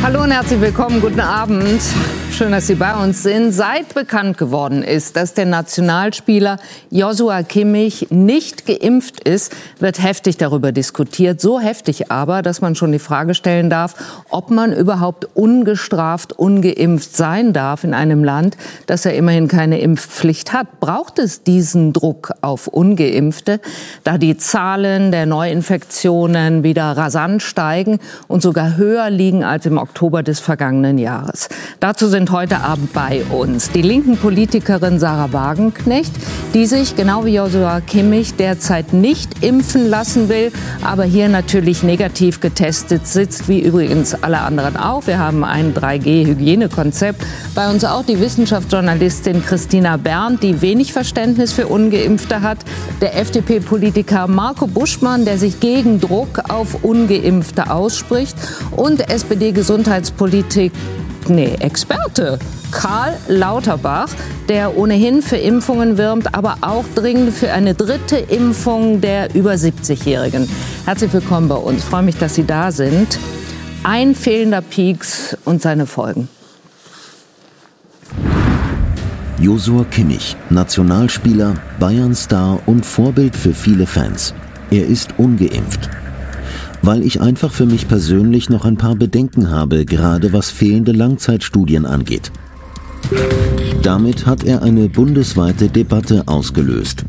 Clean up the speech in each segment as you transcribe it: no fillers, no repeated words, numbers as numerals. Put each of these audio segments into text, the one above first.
Hallo und herzlich willkommen, guten Abend. Schön, dass Sie bei uns sind. Seit bekannt geworden ist, dass der Nationalspieler Joshua Kimmich nicht geimpft ist, wird heftig darüber diskutiert. So heftig aber, dass man schon die Frage stellen darf, ob man überhaupt ungestraft, ungeimpft sein darf in einem Land, das ja immerhin keine Impfpflicht hat. Braucht es diesen Druck auf Ungeimpfte, da die Zahlen der Neuinfektionen wieder rasant steigen und sogar höher liegen als im Oktober des vergangenen Jahres? Dazu sind heute Abend bei uns die linken Politikerin Sahra Wagenknecht, die sich, genau wie Joshua Kimmich, derzeit nicht impfen lassen will, aber hier natürlich negativ getestet sitzt, wie übrigens alle anderen auch. Wir haben ein 3G-Hygienekonzept. Bei uns auch die Wissenschaftsjournalistin Christina Berndt, die wenig Verständnis für Ungeimpfte hat. Der FDP-Politiker Marco Buschmann, der sich gegen Druck auf Ungeimpfte ausspricht. Und Experte Karl Lauterbach, der ohnehin für Impfungen wirbt, aber auch dringend für eine dritte Impfung der über 70-Jährigen. Herzlich willkommen bei uns. Ich freue mich, dass Sie da sind. Ein fehlender Pieks und seine Folgen. Joshua Kimmich, Nationalspieler, Bayern-Star und Vorbild für viele Fans. Er ist ungeimpft. Weil ich einfach für mich persönlich noch ein paar Bedenken habe, gerade was fehlende Langzeitstudien angeht. Damit hat er eine bundesweite Debatte ausgelöst.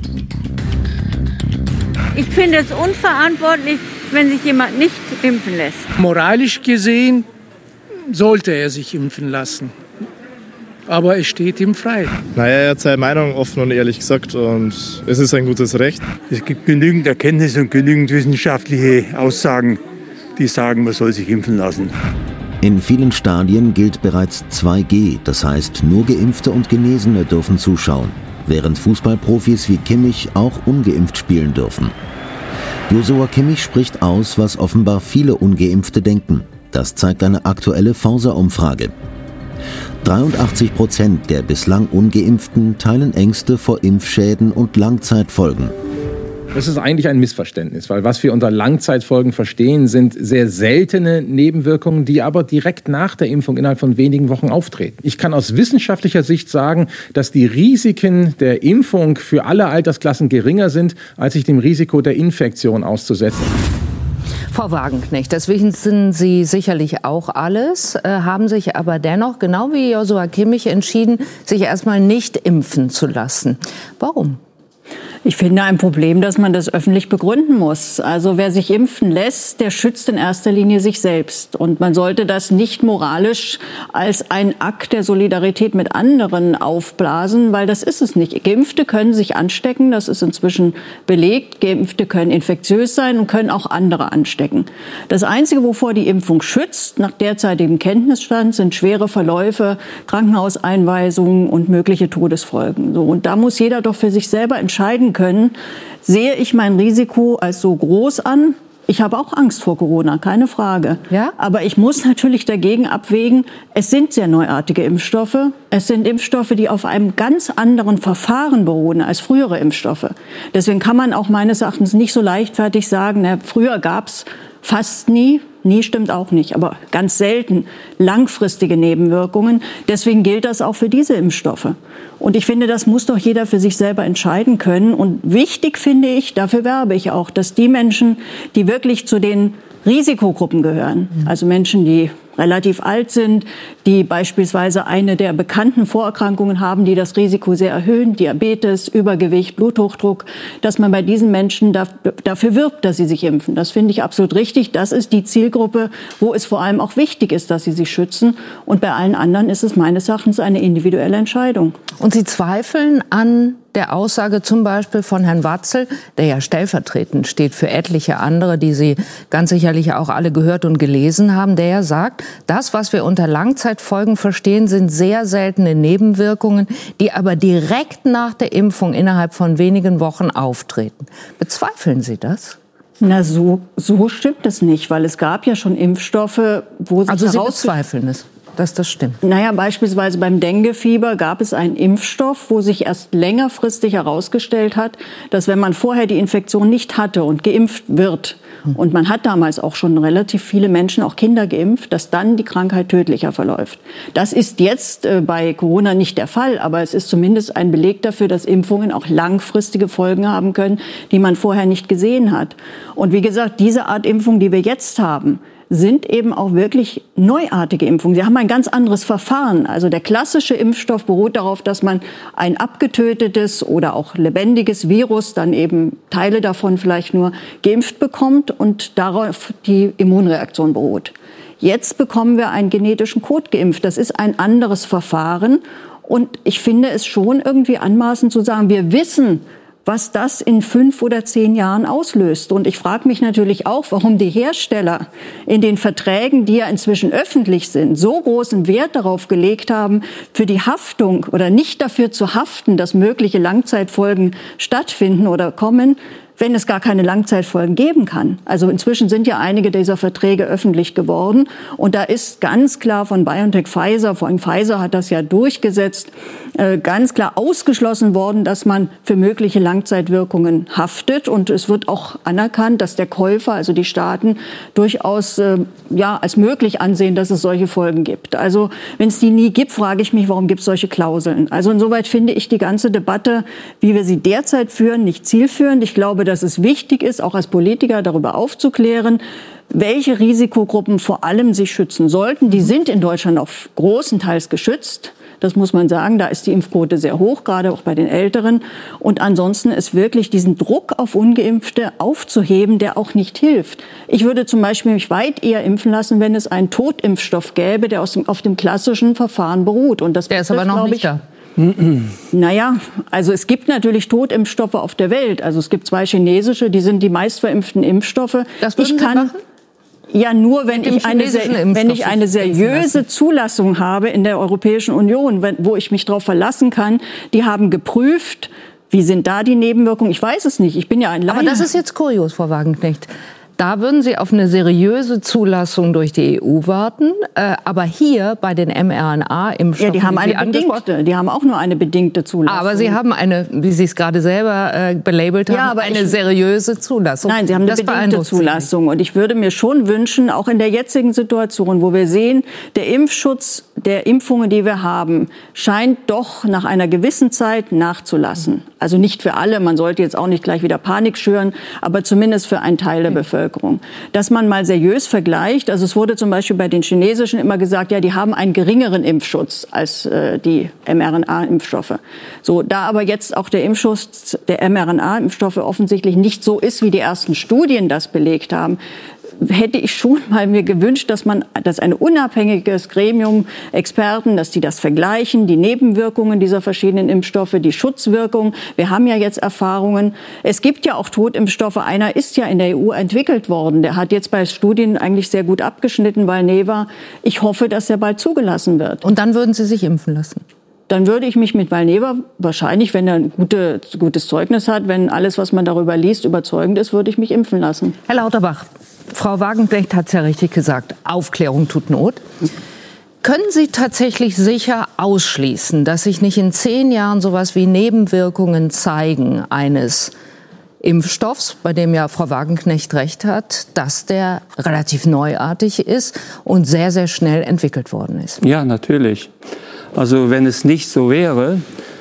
Ich finde es unverantwortlich, wenn sich jemand nicht impfen lässt. Moralisch gesehen sollte er sich impfen lassen. Aber es steht ihm frei. Naja, er hat seine Meinung offen und ehrlich gesagt und es ist ein gutes Recht. Es gibt genügend Erkenntnis und genügend wissenschaftliche Aussagen, die sagen, man soll sich impfen lassen. In vielen Stadien gilt bereits 2G, das heißt nur Geimpfte und Genesene dürfen zuschauen, während Fußballprofis wie Kimmich auch ungeimpft spielen dürfen. Joshua Kimmich spricht aus, was offenbar viele Ungeimpfte denken. Das zeigt eine aktuelle Forsa-Umfrage. 83% der bislang Ungeimpften teilen Ängste vor Impfschäden und Langzeitfolgen. Das ist eigentlich ein Missverständnis, weil was wir unter Langzeitfolgen verstehen, sind sehr seltene Nebenwirkungen, die aber direkt nach der Impfung innerhalb von wenigen Wochen auftreten. Ich kann aus wissenschaftlicher Sicht sagen, dass die Risiken der Impfung für alle Altersklassen geringer sind, als sich dem Risiko der Infektion auszusetzen. Frau Wagenknecht, das wissen Sie sicherlich auch alles, haben sich aber dennoch, genau wie Joshua Kimmich, entschieden, sich erstmal nicht impfen zu lassen. Warum? Ich finde ein Problem, dass man das öffentlich begründen muss. Also wer sich impfen lässt, der schützt in erster Linie sich selbst. Und man sollte das nicht moralisch als ein Akt der Solidarität mit anderen aufblasen, weil das ist es nicht. Geimpfte können sich anstecken, das ist inzwischen belegt. Geimpfte können infektiös sein und können auch andere anstecken. Das Einzige, wovor die Impfung schützt, nach derzeitigem Kenntnisstand, sind schwere Verläufe, Krankenhauseinweisungen und mögliche Todesfolgen. So, und da muss jeder doch für sich selber entscheiden können, sehe ich mein Risiko als so groß an. Ich habe auch Angst vor Corona, keine Frage. Ja? Aber ich muss natürlich dagegen abwägen, es sind sehr neuartige Impfstoffe. Es sind Impfstoffe, die auf einem ganz anderen Verfahren beruhen als frühere Impfstoffe. Deswegen kann man auch meines Erachtens nicht so leichtfertig sagen, früher gab es fast nie stimmt auch nicht, aber ganz selten langfristige Nebenwirkungen. Deswegen gilt das auch für diese Impfstoffe. Und ich finde, das muss doch jeder für sich selber entscheiden können. Und wichtig finde ich, dafür werbe ich auch, dass die Menschen, die wirklich zu den Risikogruppen gehören, also Menschen, die relativ alt sind, die beispielsweise eine der bekannten Vorerkrankungen haben, die das Risiko sehr erhöhen, Diabetes, Übergewicht, Bluthochdruck, dass man bei diesen Menschen dafür wirbt, dass sie sich impfen. Das finde ich absolut richtig. Das ist die Zielgruppe, wo es vor allem auch wichtig ist, dass sie sich schützen. Und bei allen anderen ist es meines Erachtens eine individuelle Entscheidung. Und Sie zweifeln an der Aussage zum Beispiel von Herrn Watzel, der ja stellvertretend steht für etliche andere, die Sie ganz sicherlich auch alle gehört und gelesen haben, der ja sagt, das, was wir unter Langzeitfolgen verstehen, sind sehr seltene Nebenwirkungen, die aber direkt nach der Impfung innerhalb von wenigen Wochen auftreten. Bezweifeln Sie das? Na, so stimmt es nicht, weil es gab ja schon Impfstoffe, wo sich also Sie bezweifeln es? dass das stimmt? Naja, beispielsweise beim Denguefieber gab es einen Impfstoff, wo sich erst längerfristig herausgestellt hat, dass wenn man vorher die Infektion nicht hatte und geimpft wird, und man hat damals auch schon relativ viele Menschen, auch Kinder geimpft, dass dann die Krankheit tödlicher verläuft. Das ist jetzt bei Corona nicht der Fall, aber es ist zumindest ein Beleg dafür, dass Impfungen auch langfristige Folgen haben können, die man vorher nicht gesehen hat. Und wie gesagt, diese Art Impfung, die wir jetzt haben, sind eben auch wirklich neuartige Impfungen. Sie haben ein ganz anderes Verfahren. Also der klassische Impfstoff beruht darauf, dass man ein abgetötetes oder auch lebendiges Virus, dann eben Teile davon vielleicht nur, geimpft bekommt und darauf die Immunreaktion beruht. Jetzt bekommen wir einen genetischen Code geimpft. Das ist ein anderes Verfahren. Und ich finde es schon irgendwie anmaßend zu sagen, wir wissen, was das in 5 oder 10 Jahren auslöst. Und ich frage mich natürlich auch, warum die Hersteller in den Verträgen, die ja inzwischen öffentlich sind, so großen Wert darauf gelegt haben, für die Haftung oder nicht dafür zu haften, dass mögliche Langzeitfolgen stattfinden oder kommen, wenn es gar keine Langzeitfolgen geben kann. Also inzwischen sind ja einige dieser Verträge öffentlich geworden. Und da ist ganz klar von BioNTech Pfizer, vor allem Pfizer hat das ja durchgesetzt, ganz klar ausgeschlossen worden, dass man für mögliche Langzeitwirkungen haftet. Und es wird auch anerkannt, dass der Käufer, also die Staaten, durchaus als möglich ansehen, dass es solche Folgen gibt. Also wenn es die nie gibt, frage ich mich, warum gibt es solche Klauseln? Also insoweit finde ich die ganze Debatte, wie wir sie derzeit führen, nicht zielführend. Ich glaube, dass es wichtig ist, auch als Politiker darüber aufzuklären, welche Risikogruppen vor allem sich schützen sollten. Die sind in Deutschland auch großenteils geschützt. Das muss man sagen, da ist die Impfquote sehr hoch, gerade auch bei den Älteren. Und ansonsten ist wirklich diesen Druck auf Ungeimpfte aufzuheben, der auch nicht hilft. Ich würde zum Beispiel mich weit eher impfen lassen, wenn es einen Totimpfstoff gäbe, der auf dem klassischen Verfahren beruht. Und das der ist aber noch nicht da. Naja, also es gibt natürlich Totimpfstoffe auf der Welt. Also es gibt 2 chinesische, die sind die meistverimpften Impfstoffe. Das würden Sie machen? Ja, nur wenn ich eine seriöse Zulassung habe in der Europäischen Union, wo ich mich darauf verlassen kann. Die haben geprüft, wie sind da die Nebenwirkungen. Ich weiß es nicht, ich bin ja ein Laie. Aber das ist jetzt kurios, Frau Wagenknecht. Da würden Sie auf eine seriöse Zulassung durch die EU warten. Aber hier bei den mRNA-Impfstoffen, ja, die haben eine bedingte. Die haben auch nur eine bedingte Zulassung. Aber Sie haben eine, wie Sie es gerade selber belabelt haben, eine seriöse Zulassung. Nein, Sie haben eine bedingte Zulassung. Und ich würde mir schon wünschen, auch in der jetzigen Situation, wo wir sehen, der Impfschutz der Impfungen, die wir haben, scheint doch nach einer gewissen Zeit nachzulassen. Also nicht für alle, man sollte jetzt auch nicht gleich wieder Panik schüren, aber zumindest für einen Teil der Bevölkerung. Dass man mal seriös vergleicht, also es wurde zum Beispiel bei den chinesischen immer gesagt, ja, die haben einen geringeren Impfschutz als die mRNA-Impfstoffe. So, da aber jetzt auch der Impfschutz der mRNA-Impfstoffe offensichtlich nicht so ist, wie die ersten Studien das belegt haben, hätte ich schon mal mir gewünscht, dass ein unabhängiges Gremium, Experten, dass die das vergleichen, die Nebenwirkungen dieser verschiedenen Impfstoffe, die Schutzwirkung. Wir haben ja jetzt Erfahrungen. Es gibt ja auch Totimpfstoffe. Einer ist ja in der EU entwickelt worden. Der hat jetzt bei Studien eigentlich sehr gut abgeschnitten, Valneva. Ich hoffe, dass er bald zugelassen wird. Und dann würden Sie sich impfen lassen? Dann würde ich mich mit Valneva wahrscheinlich, wenn er ein gutes Zeugnis hat, wenn alles, was man darüber liest, überzeugend ist, würde ich mich impfen lassen. Herr Lauterbach, Frau Wagenknecht hat es ja richtig gesagt, Aufklärung tut Not. Können Sie tatsächlich sicher ausschließen, dass sich nicht in 10 Jahren sowas wie Nebenwirkungen zeigen eines Impfstoffs, bei dem ja Frau Wagenknecht recht hat, dass der relativ neuartig ist und sehr, sehr schnell entwickelt worden ist? Ja, natürlich. Also wenn es nicht so wäre,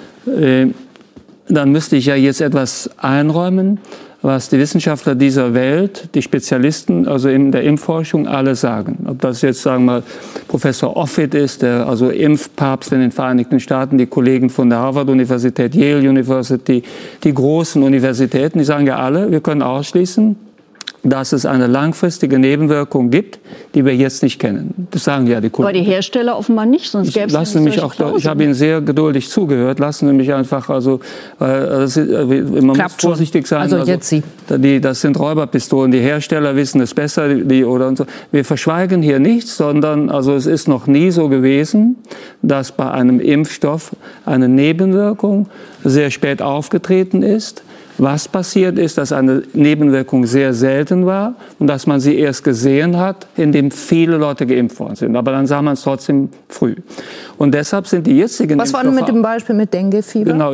dann müsste ich ja jetzt etwas einräumen, was die Wissenschaftler dieser Welt, die Spezialisten, also in der Impfforschung, alle sagen. Ob das jetzt, sagen wir mal, Professor Offit ist, der also Impfpapst in den Vereinigten Staaten, die Kollegen von der Harvard-Universität, Yale University, die großen Universitäten, die sagen ja alle, wir können ausschließen, dass es eine langfristige Nebenwirkung gibt, die wir jetzt nicht kennen. Das sagen ja die Kollegen. Aber die Hersteller offenbar nicht, sonst gäbe es ja nicht solche Klauseln. Ich habe Ihnen sehr geduldig zugehört. Lassen Sie mich einfach, also man muss vorsichtig sein. Also jetzt Sie. Das sind Räuberpistolen. Die Hersteller wissen es besser. Und so. Wir verschweigen hier nichts, sondern also es ist noch nie so gewesen, dass bei einem Impfstoff eine Nebenwirkung sehr spät aufgetreten ist. Was passiert ist, dass eine Nebenwirkung sehr selten war und dass man sie erst gesehen hat, indem viele Leute geimpft worden sind. Aber dann sah man es trotzdem früh. Und deshalb sind die jetzigen Was war denn mit dem Beispiel mit Dengue-Fieber? Genau,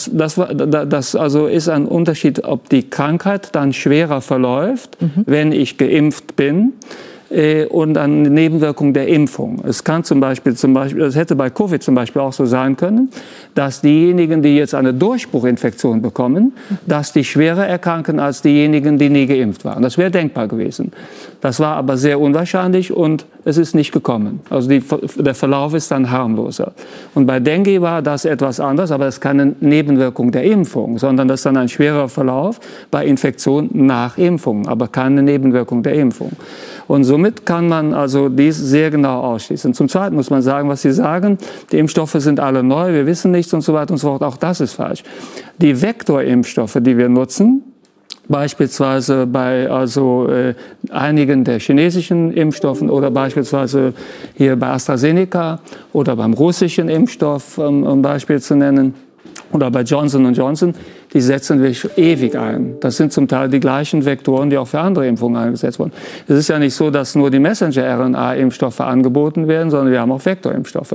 das also ist ein Unterschied, ob die Krankheit dann schwerer verläuft, wenn ich geimpft bin, und eine Nebenwirkung der Impfung. Es kann zum Beispiel, das hätte bei Covid zum Beispiel auch so sein können, dass diejenigen, die jetzt eine Durchbruchinfektion bekommen, dass die schwerer erkranken als diejenigen, die nie geimpft waren. Das wäre denkbar gewesen. Das war aber sehr unwahrscheinlich und es ist nicht gekommen. Also der Verlauf ist dann harmloser. Und bei Dengue war das etwas anders, aber es ist keine Nebenwirkung der Impfung, sondern das ist dann ein schwerer Verlauf bei Infektion nach Impfung, aber keine Nebenwirkung der Impfung. Und somit kann man also dies sehr genau ausschließen. Zum Zweiten muss man sagen, was Sie sagen, die Impfstoffe sind alle neu, wir wissen nichts und so weiter und so fort. Auch das ist falsch. Die Vektorimpfstoffe, die wir nutzen, beispielsweise bei einigen der chinesischen Impfstoffen oder beispielsweise hier bei AstraZeneca oder beim russischen Impfstoff, um ein Beispiel zu nennen, oder bei Johnson & Johnson, die setzen wir ewig ein. Das sind zum Teil die gleichen Vektoren, die auch für andere Impfungen eingesetzt wurden. Es ist ja nicht so, dass nur die Messenger-RNA-Impfstoffe angeboten werden, sondern wir haben auch Vektorimpfstoffe.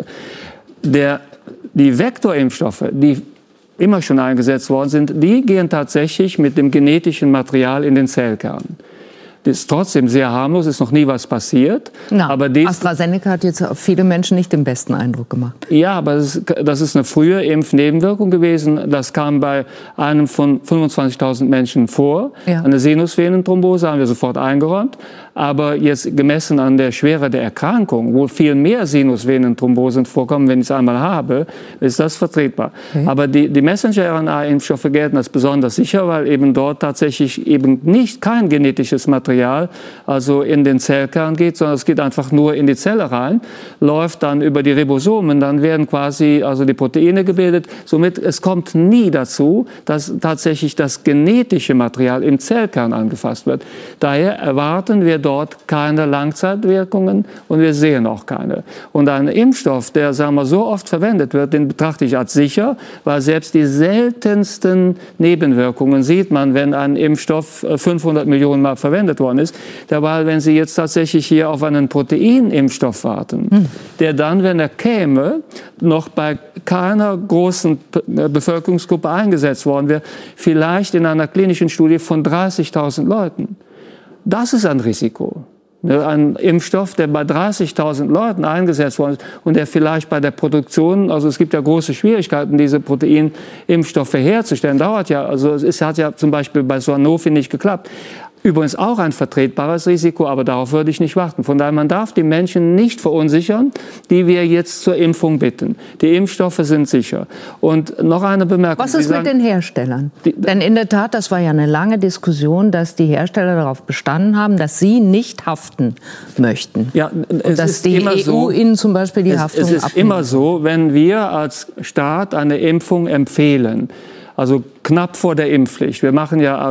Die Vektorimpfstoffe, die immer schon eingesetzt worden sind, die gehen tatsächlich mit dem genetischen Material in den Zellkern. Das ist trotzdem sehr harmlos, ist noch nie was passiert. Aber AstraZeneca hat jetzt auf viele Menschen nicht den besten Eindruck gemacht. Ja, aber das ist eine frühe Impfnebenwirkung gewesen. Das kam bei einem von 25.000 Menschen vor. Ja. Eine Sinusvenenthrombose haben wir sofort eingeräumt. Aber jetzt gemessen an der Schwere der Erkrankung, wo viel mehr Sinusvenenthrombosen vorkommen, wenn ich es einmal habe, ist das vertretbar. Okay. Aber die Messenger-RNA-Impfstoffe gelten als besonders sicher, weil eben dort tatsächlich eben kein genetisches Material also in den Zellkern geht, sondern es geht einfach nur in die Zelle rein, läuft dann über die Ribosomen, dann werden quasi also die Proteine gebildet. Somit, es kommt nie dazu, dass tatsächlich das genetische Material im Zellkern angefasst wird. Daher erwarten wir dort keine Langzeitwirkungen und wir sehen auch keine. Und ein Impfstoff, der sagen wir, so oft verwendet wird, den betrachte ich als sicher, weil selbst die seltensten Nebenwirkungen sieht man, wenn ein Impfstoff 500 Millionen Mal verwendet worden ist. Dabei, wenn Sie jetzt tatsächlich hier auf einen Proteinimpfstoff warten, der dann, wenn er käme, noch bei keiner großen Bevölkerungsgruppe eingesetzt worden wäre, vielleicht in einer klinischen Studie von 30.000 Leuten. Das ist ein Risiko. Ein Impfstoff, der bei 30.000 Leuten eingesetzt worden ist und der vielleicht bei der Produktion, also es gibt ja große Schwierigkeiten, diese Proteinimpfstoffe herzustellen, dauert ja, also es hat ja zum Beispiel bei Sanofi nicht geklappt. Übrigens auch ein vertretbares Risiko, aber darauf würde ich nicht warten. Von daher, man darf die Menschen nicht verunsichern, die wir jetzt zur Impfung bitten. Die Impfstoffe sind sicher. Und noch eine Bemerkung. Was ist mit den Herstellern? Denn in der Tat, das war ja eine lange Diskussion, dass die Hersteller darauf bestanden haben, dass sie nicht haften möchten. Ja, und dass die EU ihnen zum Beispiel die Haftung abnimmt. Es ist immer so, wenn wir als Staat eine Impfung empfehlen, also knapp vor der Impfpflicht. Wir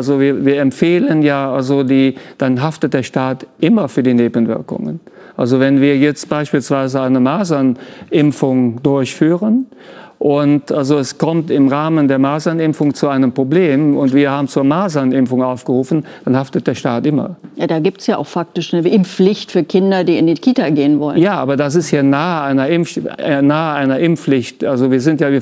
empfehlen ja, also dann haftet der Staat immer für die Nebenwirkungen. Also wenn wir jetzt beispielsweise eine Masernimpfung durchführen und also es kommt im Rahmen der Masernimpfung zu einem Problem und wir haben zur Masernimpfung aufgerufen, dann haftet der Staat immer. Ja, da gibt es ja auch faktisch eine Impfpflicht für Kinder, die in die Kita gehen wollen. Ja, aber das ist ja nahe einer Impfpflicht. Also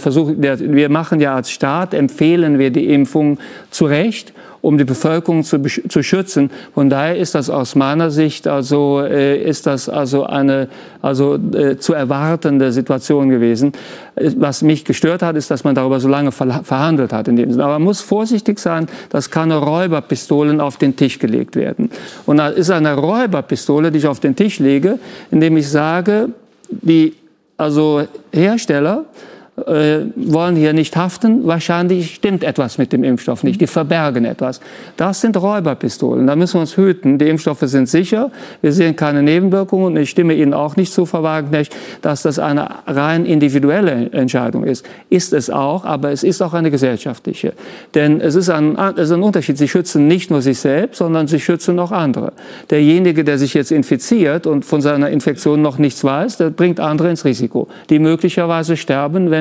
wir machen ja als Staat, empfehlen wir die Impfung zu Recht, um die Bevölkerung zu schützen. Von daher ist das aus meiner Sicht eine zu erwartende Situation gewesen. Was mich gestört hat, ist, dass man darüber so lange verhandelt hat in dem Sinne. Aber man muss vorsichtig sein, dass keine Räuberpistolen auf den Tisch gelegt werden. Und da ist eine Räuberpistole, die ich auf den Tisch lege, indem ich sage, die Hersteller wollen hier nicht haften. Wahrscheinlich stimmt etwas mit dem Impfstoff nicht. Die verbergen etwas. Das sind Räuberpistolen. Da müssen wir uns hüten. Die Impfstoffe sind sicher. Wir sehen keine Nebenwirkungen. Und ich stimme Ihnen auch nicht zu, Frau Wagenknecht, dass das eine rein individuelle Entscheidung ist. Ist es auch, aber es ist auch eine gesellschaftliche. Denn es ist ein Unterschied. Sie schützen nicht nur sich selbst, sondern sie schützen auch andere. Derjenige, der sich jetzt infiziert und von seiner Infektion noch nichts weiß, der bringt andere ins Risiko, die möglicherweise sterben, wenn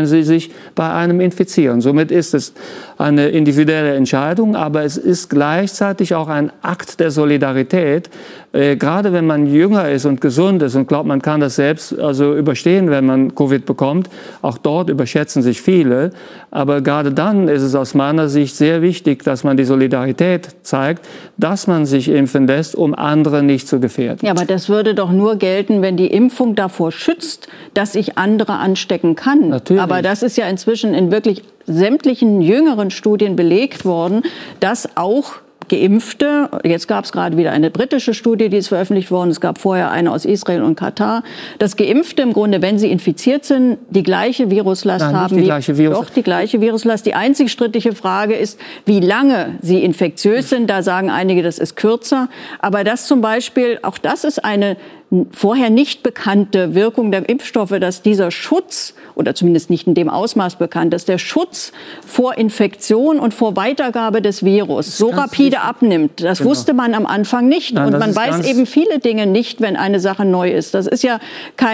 sie sich bei einem infizieren. Somit ist es eine individuelle Entscheidung, aber es ist gleichzeitig auch ein Akt der Solidarität. Gerade wenn man jünger ist und gesund ist und glaubt, man kann das selbst also überstehen, wenn man Covid bekommt, auch dort überschätzen sich viele. Aber gerade dann ist es aus meiner Sicht sehr wichtig, dass man die Solidarität zeigt, dass man sich impfen lässt, um andere nicht zu gefährden. Ja, aber das würde doch nur gelten, wenn die Impfung davor schützt, dass ich andere anstecken kann. Natürlich. Aber das ist ja inzwischen in wirklich sämtlichen jüngeren Studien belegt worden, dass auch Geimpfte, jetzt gab es gerade wieder eine britische Studie, die ist veröffentlicht worden, es gab vorher eine aus Israel und Katar, dass Geimpfte im Grunde, wenn sie infiziert sind, die gleiche Viruslast haben. Doch, die gleiche Viruslast. Die einzig strittige Frage ist, wie lange sie infektiös sind. Da sagen einige, das ist kürzer. Aber das zum Beispiel, auch das ist eine vorher nicht bekannte Wirkung der Impfstoffe, dass dieser Schutz, oder zumindest nicht in dem Ausmaß bekannt, dass der Schutz vor Infektion und vor Weitergabe des Virus so rapide abnimmt. Das wusste man am Anfang nicht. Nein, und man weiß eben viele Dinge nicht, wenn eine Sache neu ist. Das ist ja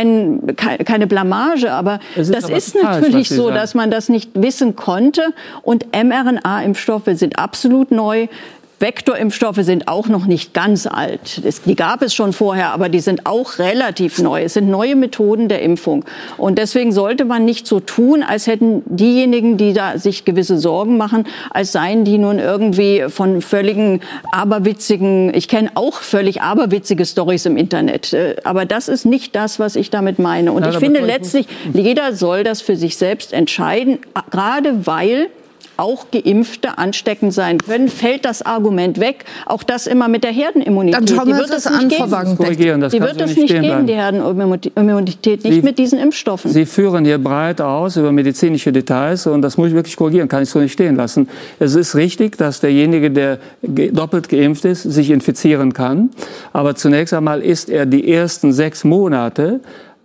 keine Blamage, aber das ist natürlich so, dass man das nicht wissen konnte. Und mRNA-Impfstoffe sind absolut neu. Vektorimpfstoffe sind auch noch nicht ganz alt. Die gab es schon vorher, aber die sind auch relativ neu. Es sind neue Methoden der Impfung. Und deswegen sollte man nicht so tun, als hätten diejenigen, die da sich gewisse Sorgen machen, als seien die nun irgendwie von völligen aberwitzigen, ich kenne auch völlig aberwitzige Storys im Internet. Aber das ist nicht das, was ich damit meine. Und ich finde letztlich, jeder soll das für sich selbst entscheiden, gerade weil auch Geimpfte ansteckend sein können, fällt das Argument weg. Auch das immer mit der Herdenimmunität. Dann schauen wir uns das an, Frau Wagenknecht. Die wird es nicht geben, die Herdenimmunität, nicht mit diesen Impfstoffen. Sie führen hier breit aus über medizinische Details und das muss ich wirklich korrigieren, kann ich so nicht stehen lassen. Es ist richtig, dass derjenige, der doppelt geimpft ist, sich infizieren kann. Aber zunächst einmal ist er die ersten 6 Monate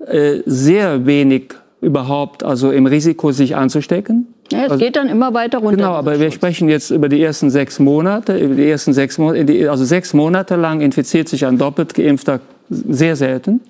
sehr wenig überhaupt also im Risiko, sich anzustecken. Ja, es geht dann immer weiter runter. Genau, aber wir sprechen jetzt über die ersten 6 Monate. Also 6 Monate lang infiziert sich ein doppelt Geimpfter sehr selten.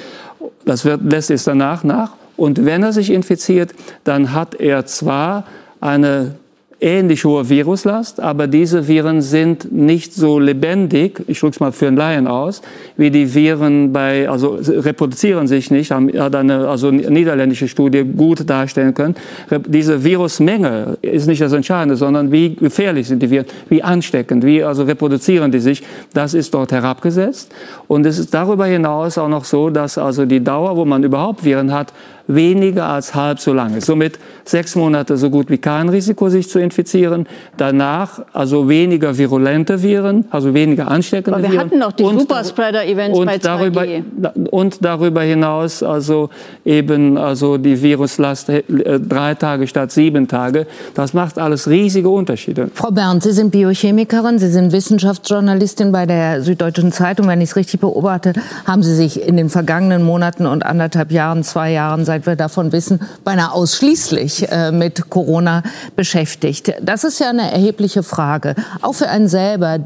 Das lässt es danach nach. Und wenn er sich infiziert, dann hat er zwar eine ähnlich hohe Viruslast, aber diese Viren sind nicht so lebendig, ich drücke es mal für einen Laien aus, wie die Viren also reproduzieren sich nicht, hat eine niederländische Studie gut darstellen können. Diese Virusmenge ist nicht das Entscheidende, sondern wie gefährlich sind die Viren, wie ansteckend, wie reproduzieren die sich, das ist dort herabgesetzt. Und es ist darüber hinaus auch noch so, dass also die Dauer, wo man überhaupt Viren hat, weniger als halb so lang ist. Somit 6 Monate so gut wie kein Risiko, sich zu infizieren. Danach also weniger virulente Viren, also weniger ansteckende Viren. Aber wir hatten noch die Superspreader-Events bei 2G. Und darüber hinaus also eben die Viruslast 3 Tage statt 7 Tage. Das macht alles riesige Unterschiede. Frau Berndt, Sie sind Biochemikerin, Sie sind Wissenschaftsjournalistin bei der Süddeutschen Zeitung. Wenn ich es richtig beobachte, haben Sie sich in den vergangenen Monaten und 1,5 Jahren, 2 Jahren, seit wir davon wissen, beinahe ausschließlich mit Corona beschäftigt. Das ist ja eine erhebliche Frage, auch für einen selber,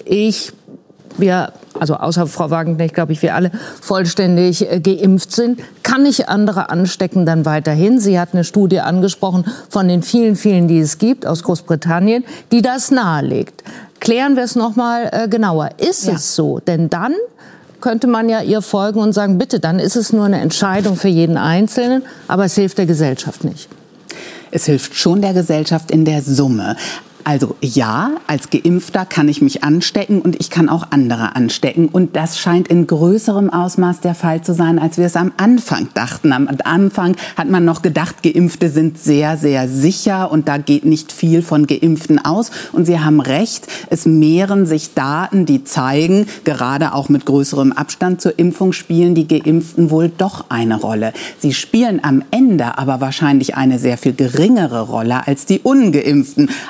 wir, also außer Frau Wagenknecht, glaube ich, wir alle vollständig geimpft sind. Kann ich andere anstecken dann weiterhin? Sie hat eine Studie angesprochen von den vielen, vielen, die es gibt aus Großbritannien, die das nahelegt. Klären wir es noch mal genauer. Ist es so? Denn dann könnte man ja ihr folgen und sagen, bitte, dann ist es nur eine Entscheidung für jeden Einzelnen, aber es hilft der Gesellschaft nicht. Es hilft schon der Gesellschaft in der Summe. Also ja, als Geimpfter kann ich mich anstecken und ich kann auch andere anstecken. Und das scheint in größerem Ausmaß der Fall zu sein, als wir es am Anfang dachten. Am Anfang hat man noch gedacht, Geimpfte sind sehr, sehr sicher und da geht nicht viel von Geimpften aus. Und Sie haben recht, es mehren sich Daten, die zeigen, gerade auch mit größerem Abstand zur Impfung spielen die Geimpften wohl doch eine Rolle. Sie spielen am Ende aber wahrscheinlich eine sehr viel geringere Rolle als die Ungeimpften. Auch da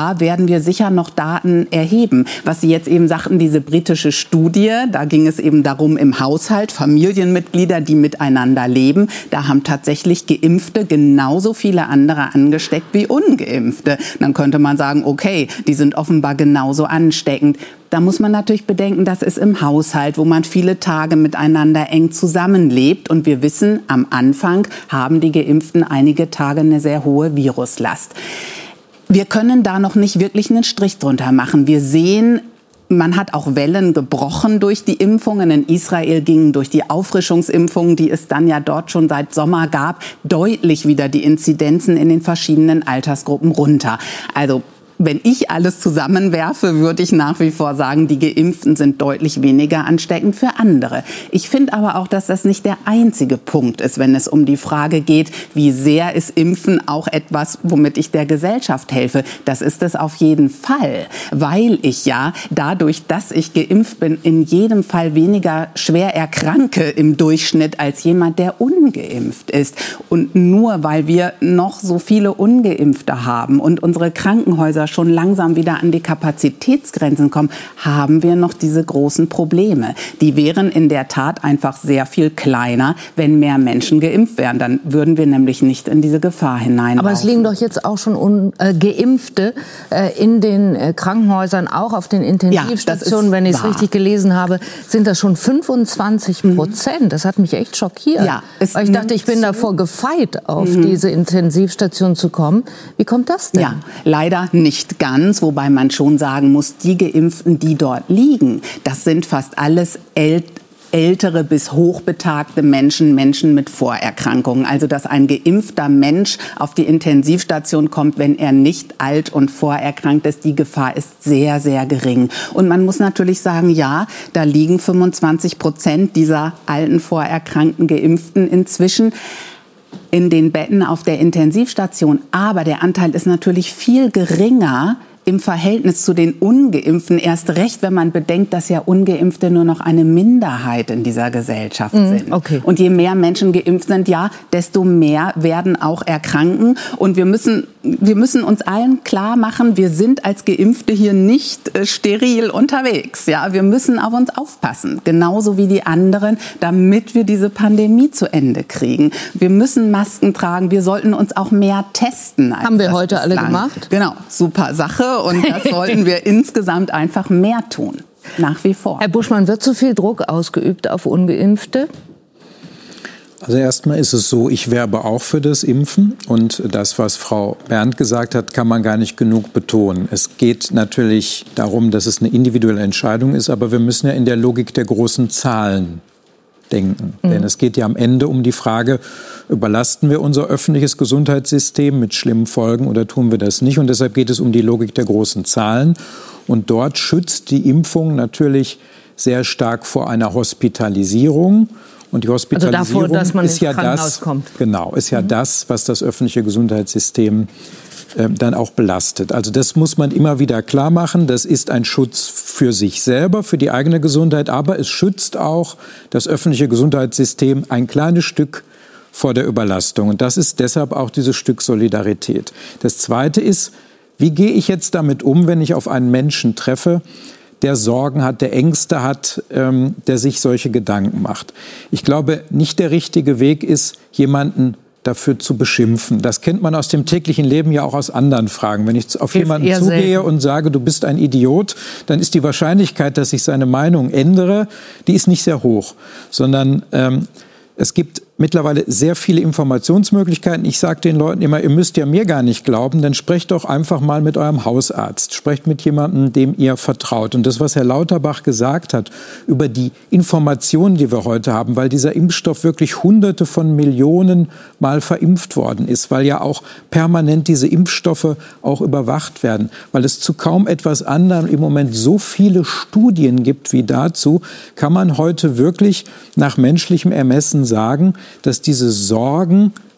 da werden wir sicher noch Daten erheben. Was Sie jetzt eben sagten, diese britische Studie, da ging es eben darum, im Haushalt Familienmitglieder, die miteinander leben, da haben tatsächlich Geimpfte genauso viele andere angesteckt wie Ungeimpfte. Dann könnte man sagen, okay, die sind offenbar genauso ansteckend. Da muss man natürlich bedenken, das ist im Haushalt, wo man viele Tage miteinander eng zusammenlebt. Und wir wissen, am Anfang haben die Geimpften einige Tage eine sehr hohe Viruslast. Wir können da noch nicht wirklich einen Strich drunter machen. Wir sehen, man hat auch Wellen gebrochen durch die Impfungen. In Israel gingen durch die Auffrischungsimpfungen, die es dann ja dort schon seit Sommer gab, deutlich wieder die Inzidenzen in den verschiedenen Altersgruppen runter. Also wenn ich alles zusammenwerfe, würde ich nach wie vor sagen, die Geimpften sind deutlich weniger ansteckend für andere. Ich finde aber auch, dass das nicht der einzige Punkt ist, wenn es um die Frage geht, wie sehr ist Impfen auch etwas, womit ich der Gesellschaft helfe. Das ist es auf jeden Fall, weil ich ja dadurch, dass ich geimpft bin, in jedem Fall weniger schwer erkranke im Durchschnitt als jemand, der ungeimpft ist. Und nur weil wir noch so viele Ungeimpfte haben und unsere Krankenhäuser schon langsam wieder an die Kapazitätsgrenzen kommen, haben wir noch diese großen Probleme. Die wären in der Tat einfach sehr viel kleiner, wenn mehr Menschen geimpft wären. Dann würden wir nämlich nicht in diese Gefahr hineinlaufen. Aber es liegen doch jetzt auch schon Geimpfte in den Krankenhäusern, auch auf den Intensivstationen. Wenn ich es richtig gelesen habe, sind das schon 25%. Das hat mich echt schockiert. Ja, weil ich dachte, ich bin davor gefeit, auf diese Intensivstation zu kommen. Wie kommt das denn? Ja, leider nicht ganz, wobei man schon sagen muss, die Geimpften, die dort liegen, das sind fast alles ältere bis hochbetagte Menschen mit Vorerkrankungen. Also, dass ein geimpfter Mensch auf die Intensivstation kommt, wenn er nicht alt und vorerkrankt ist, die Gefahr ist sehr, sehr gering. Und man muss natürlich sagen, ja, da liegen 25% dieser alten, vorerkrankten Geimpften inzwischen in den Betten auf der Intensivstation. Aber der Anteil ist natürlich viel geringer im Verhältnis zu den Ungeimpften, erst recht, wenn man bedenkt, dass ja Ungeimpfte nur noch eine Minderheit in dieser Gesellschaft sind. Okay. Und je mehr Menschen geimpft sind, ja, desto mehr werden auch erkranken. Und wir müssen uns allen klar machen, wir sind als Geimpfte hier nicht steril unterwegs. Ja, wir müssen auf uns aufpassen, genauso wie die anderen, damit wir diese Pandemie zu Ende kriegen. Wir müssen Masken tragen, wir sollten uns auch mehr testen. Haben wir heute alle gemacht? Genau, super Sache. Und das sollten wir insgesamt einfach mehr tun, nach wie vor. Herr Buschmann, wird zu viel Druck ausgeübt auf Ungeimpfte? Also erstmal ist es so, ich werbe auch für das Impfen. Und das, was Frau Berndt gesagt hat, kann man gar nicht genug betonen. Es geht natürlich darum, dass es eine individuelle Entscheidung ist, aber wir müssen ja in der Logik der großen Zahlen denken. Denn es geht ja am Ende um die Frage, überlasten wir unser öffentliches Gesundheitssystem mit schlimmen Folgen oder tun wir das nicht? Und deshalb geht es um die Logik der großen Zahlen. Und dort schützt die Impfung natürlich sehr stark vor einer Hospitalisierung. Und die Hospitalisierung also davor, dass man ist ja das, kommt. Genau, ist ja das, was das öffentliche Gesundheitssystem dann auch belastet. Also das muss man immer wieder klar machen. Das ist ein Schutz für sich selber, für die eigene Gesundheit, aber es schützt auch das öffentliche Gesundheitssystem ein kleines Stück vor der Überlastung. Und das ist deshalb auch dieses Stück Solidarität. Das Zweite ist, wie gehe ich jetzt damit um, wenn ich auf einen Menschen treffe, der Sorgen hat, der Ängste hat, der sich solche Gedanken macht. Ich glaube, nicht der richtige Weg ist, jemanden dafür zu beschimpfen. Das kennt man aus dem täglichen Leben ja auch aus anderen Fragen. Wenn ich auf jemanden zugehe und sage, du bist ein Idiot, dann ist die Wahrscheinlichkeit, dass ich seine Meinung ändere, die ist nicht sehr hoch. Sondern es gibt mittlerweile sehr viele Informationsmöglichkeiten. Ich sage den Leuten immer, ihr müsst ja mir gar nicht glauben, dann sprecht doch einfach mal mit eurem Hausarzt. Sprecht mit jemandem, dem ihr vertraut. Und das, was Herr Lauterbach gesagt hat über die Informationen, die wir heute haben, weil dieser Impfstoff wirklich Hunderte von Millionen Mal verimpft worden ist, weil ja auch permanent diese Impfstoffe auch überwacht werden, weil es zu kaum etwas anderem im Moment so viele Studien gibt wie dazu, kann man heute wirklich nach menschlichem Ermessen sagen, dass diese Sorgen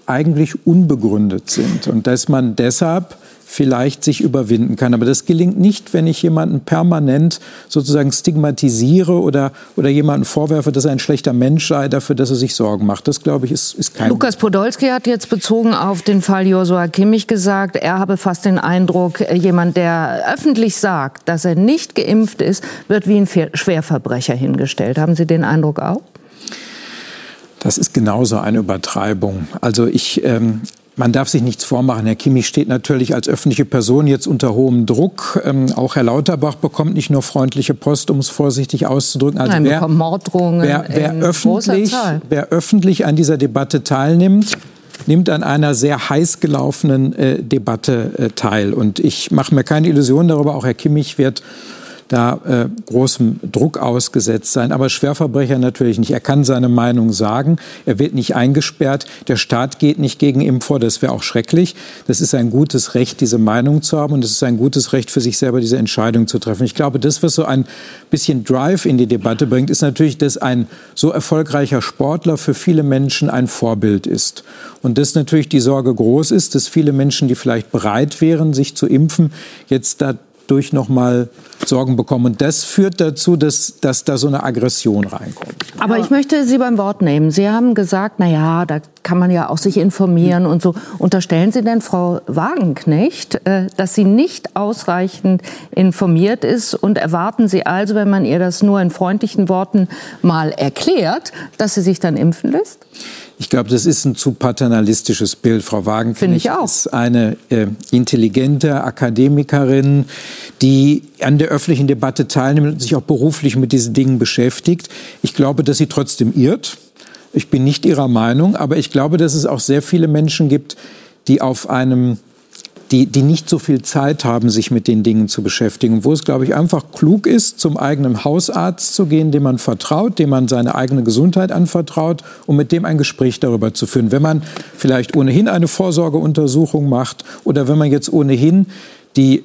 eigentlich unbegründet sind und dass man deshalb vielleicht sich überwinden kann. Aber das gelingt nicht, wenn ich jemanden permanent sozusagen stigmatisiere oder jemanden vorwerfe, dass er ein schlechter Mensch sei, dafür, dass er sich Sorgen macht. Das, glaube ich, ist kein... Lukas Podolski hat jetzt bezogen auf den Fall Joshua Kimmich gesagt, er habe fast den Eindruck, jemand, der öffentlich sagt, dass er nicht geimpft ist, wird wie ein Schwerverbrecher hingestellt. Haben Sie den Eindruck auch? Das ist genauso eine Übertreibung. Also man darf sich nichts vormachen. Herr Kimmich steht natürlich als öffentliche Person jetzt unter hohem Druck. Auch Herr Lauterbach bekommt nicht nur freundliche Post, um es vorsichtig auszudrücken. Also Nein, bekommt Morddrohungen in großer Zahl. Wer öffentlich an dieser Debatte teilnimmt, nimmt an einer sehr heiß gelaufenen Debatte teil. Und ich mache mir keine Illusionen darüber, auch Herr Kimmich wird da großem Druck ausgesetzt sein. Aber Schwerverbrecher natürlich nicht. Er kann seine Meinung sagen. Er wird nicht eingesperrt. Der Staat geht nicht gegen ihn vor. Das wäre auch schrecklich. Das ist ein gutes Recht, diese Meinung zu haben. Und es ist ein gutes Recht für sich selber, diese Entscheidung zu treffen. Ich glaube, das, was so ein bisschen Drive in die Debatte bringt, ist natürlich, dass ein so erfolgreicher Sportler für viele Menschen ein Vorbild ist. Und dass natürlich die Sorge groß ist, dass viele Menschen, die vielleicht bereit wären, sich zu impfen, jetzt dadurch nochmal Sorgen bekommen. Und das führt dazu, dass da so eine Aggression reinkommt. Aber ich möchte Sie beim Wort nehmen. Sie haben gesagt, na ja, da kann man ja auch sich informieren und so. Unterstellen Sie denn Frau Wagenknecht, dass sie nicht ausreichend informiert ist? Und erwarten Sie also, wenn man ihr das nur in freundlichen Worten mal erklärt, dass sie sich dann impfen lässt? Ich glaube, das ist ein zu paternalistisches Bild. Frau Wagenknecht ist eine intelligente Akademikerin, die an der öffentlichen Debatte teilnimmt und sich auch beruflich mit diesen Dingen beschäftigt. Ich glaube, dass sie trotzdem irrt. Ich bin nicht ihrer Meinung, aber ich glaube, dass es auch sehr viele Menschen gibt, die die nicht so viel Zeit haben, sich mit den Dingen zu beschäftigen. Wo es, glaube ich, einfach klug ist, zum eigenen Hausarzt zu gehen, dem man vertraut, dem man seine eigene Gesundheit anvertraut und mit dem ein Gespräch darüber zu führen. Wenn man vielleicht ohnehin eine Vorsorgeuntersuchung macht oder wenn man jetzt ohnehin die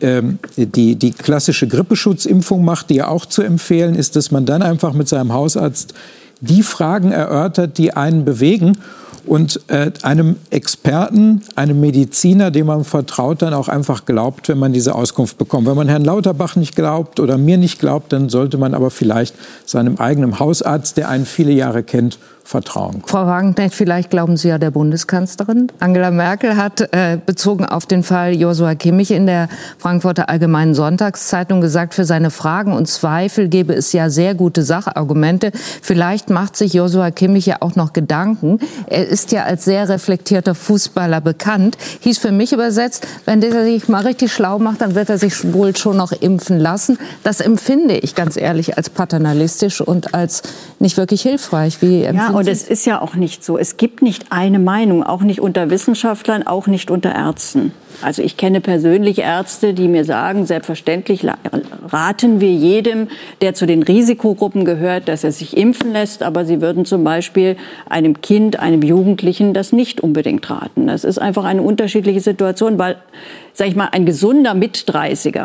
klassische Grippeschutzimpfung macht, die ja auch zu empfehlen ist, dass man dann einfach mit seinem Hausarzt die Fragen erörtert, die einen bewegen und einem Experten, einem Mediziner, dem man vertraut, dann auch einfach glaubt, wenn man diese Auskunft bekommt. Wenn man Herrn Lauterbach nicht glaubt oder mir nicht glaubt, dann sollte man aber vielleicht seinem eigenen Hausarzt, der einen viele Jahre kennt, vertrauen. Frau Wagenknecht, vielleicht glauben Sie ja der Bundeskanzlerin. Angela Merkel hat bezogen auf den Fall Joshua Kimmich in der Frankfurter Allgemeinen Sonntagszeitung gesagt, für seine Fragen und Zweifel gebe es ja sehr gute Sachargumente. Vielleicht macht sich Joshua Kimmich ja auch noch Gedanken. Er ist ja als sehr reflektierter Fußballer bekannt. Hieß für mich übersetzt, wenn der sich mal richtig schlau macht, dann wird er sich wohl schon noch impfen lassen. Das empfinde ich ganz ehrlich als paternalistisch und als nicht wirklich hilfreich. Wie empfinden und es ist ja auch nicht so. Es gibt nicht eine Meinung, auch nicht unter Wissenschaftlern, auch nicht unter Ärzten. Also ich kenne persönlich Ärzte, die mir sagen, selbstverständlich raten wir jedem, der zu den Risikogruppen gehört, dass er sich impfen lässt. Aber sie würden zum Beispiel einem Kind, einem Jugendlichen das nicht unbedingt raten. Das ist einfach eine unterschiedliche Situation, weil, sag ich mal, ein gesunder Mit-30er,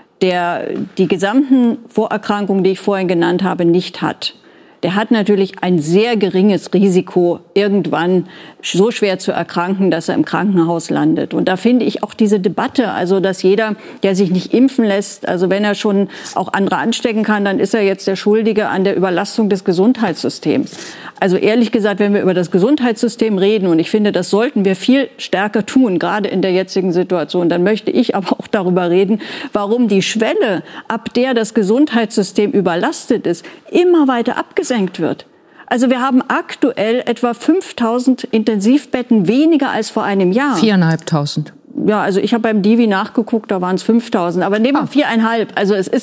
der die gesamten Vorerkrankungen, die ich vorhin genannt habe, nicht hat, der hat natürlich ein sehr geringes Risiko, irgendwann so schwer zu erkranken, dass er im Krankenhaus landet. Und da finde ich auch diese Debatte, also dass jeder, der sich nicht impfen lässt, also wenn er schon auch andere anstecken kann, dann ist er jetzt der Schuldige an der Überlastung des Gesundheitssystems. Also ehrlich gesagt, wenn wir über das Gesundheitssystem reden, und ich finde, das sollten wir viel stärker tun, gerade in der jetzigen Situation, dann möchte ich aber auch darüber reden, warum die Schwelle, ab der das Gesundheitssystem überlastet ist, immer weiter abgesenkt wird. Also wir haben aktuell etwa 5.000 Intensivbetten weniger als vor einem Jahr. 4.500. Ja, also ich habe beim Divi nachgeguckt, da waren es 5.000, aber nehmen wir 4.500. Also es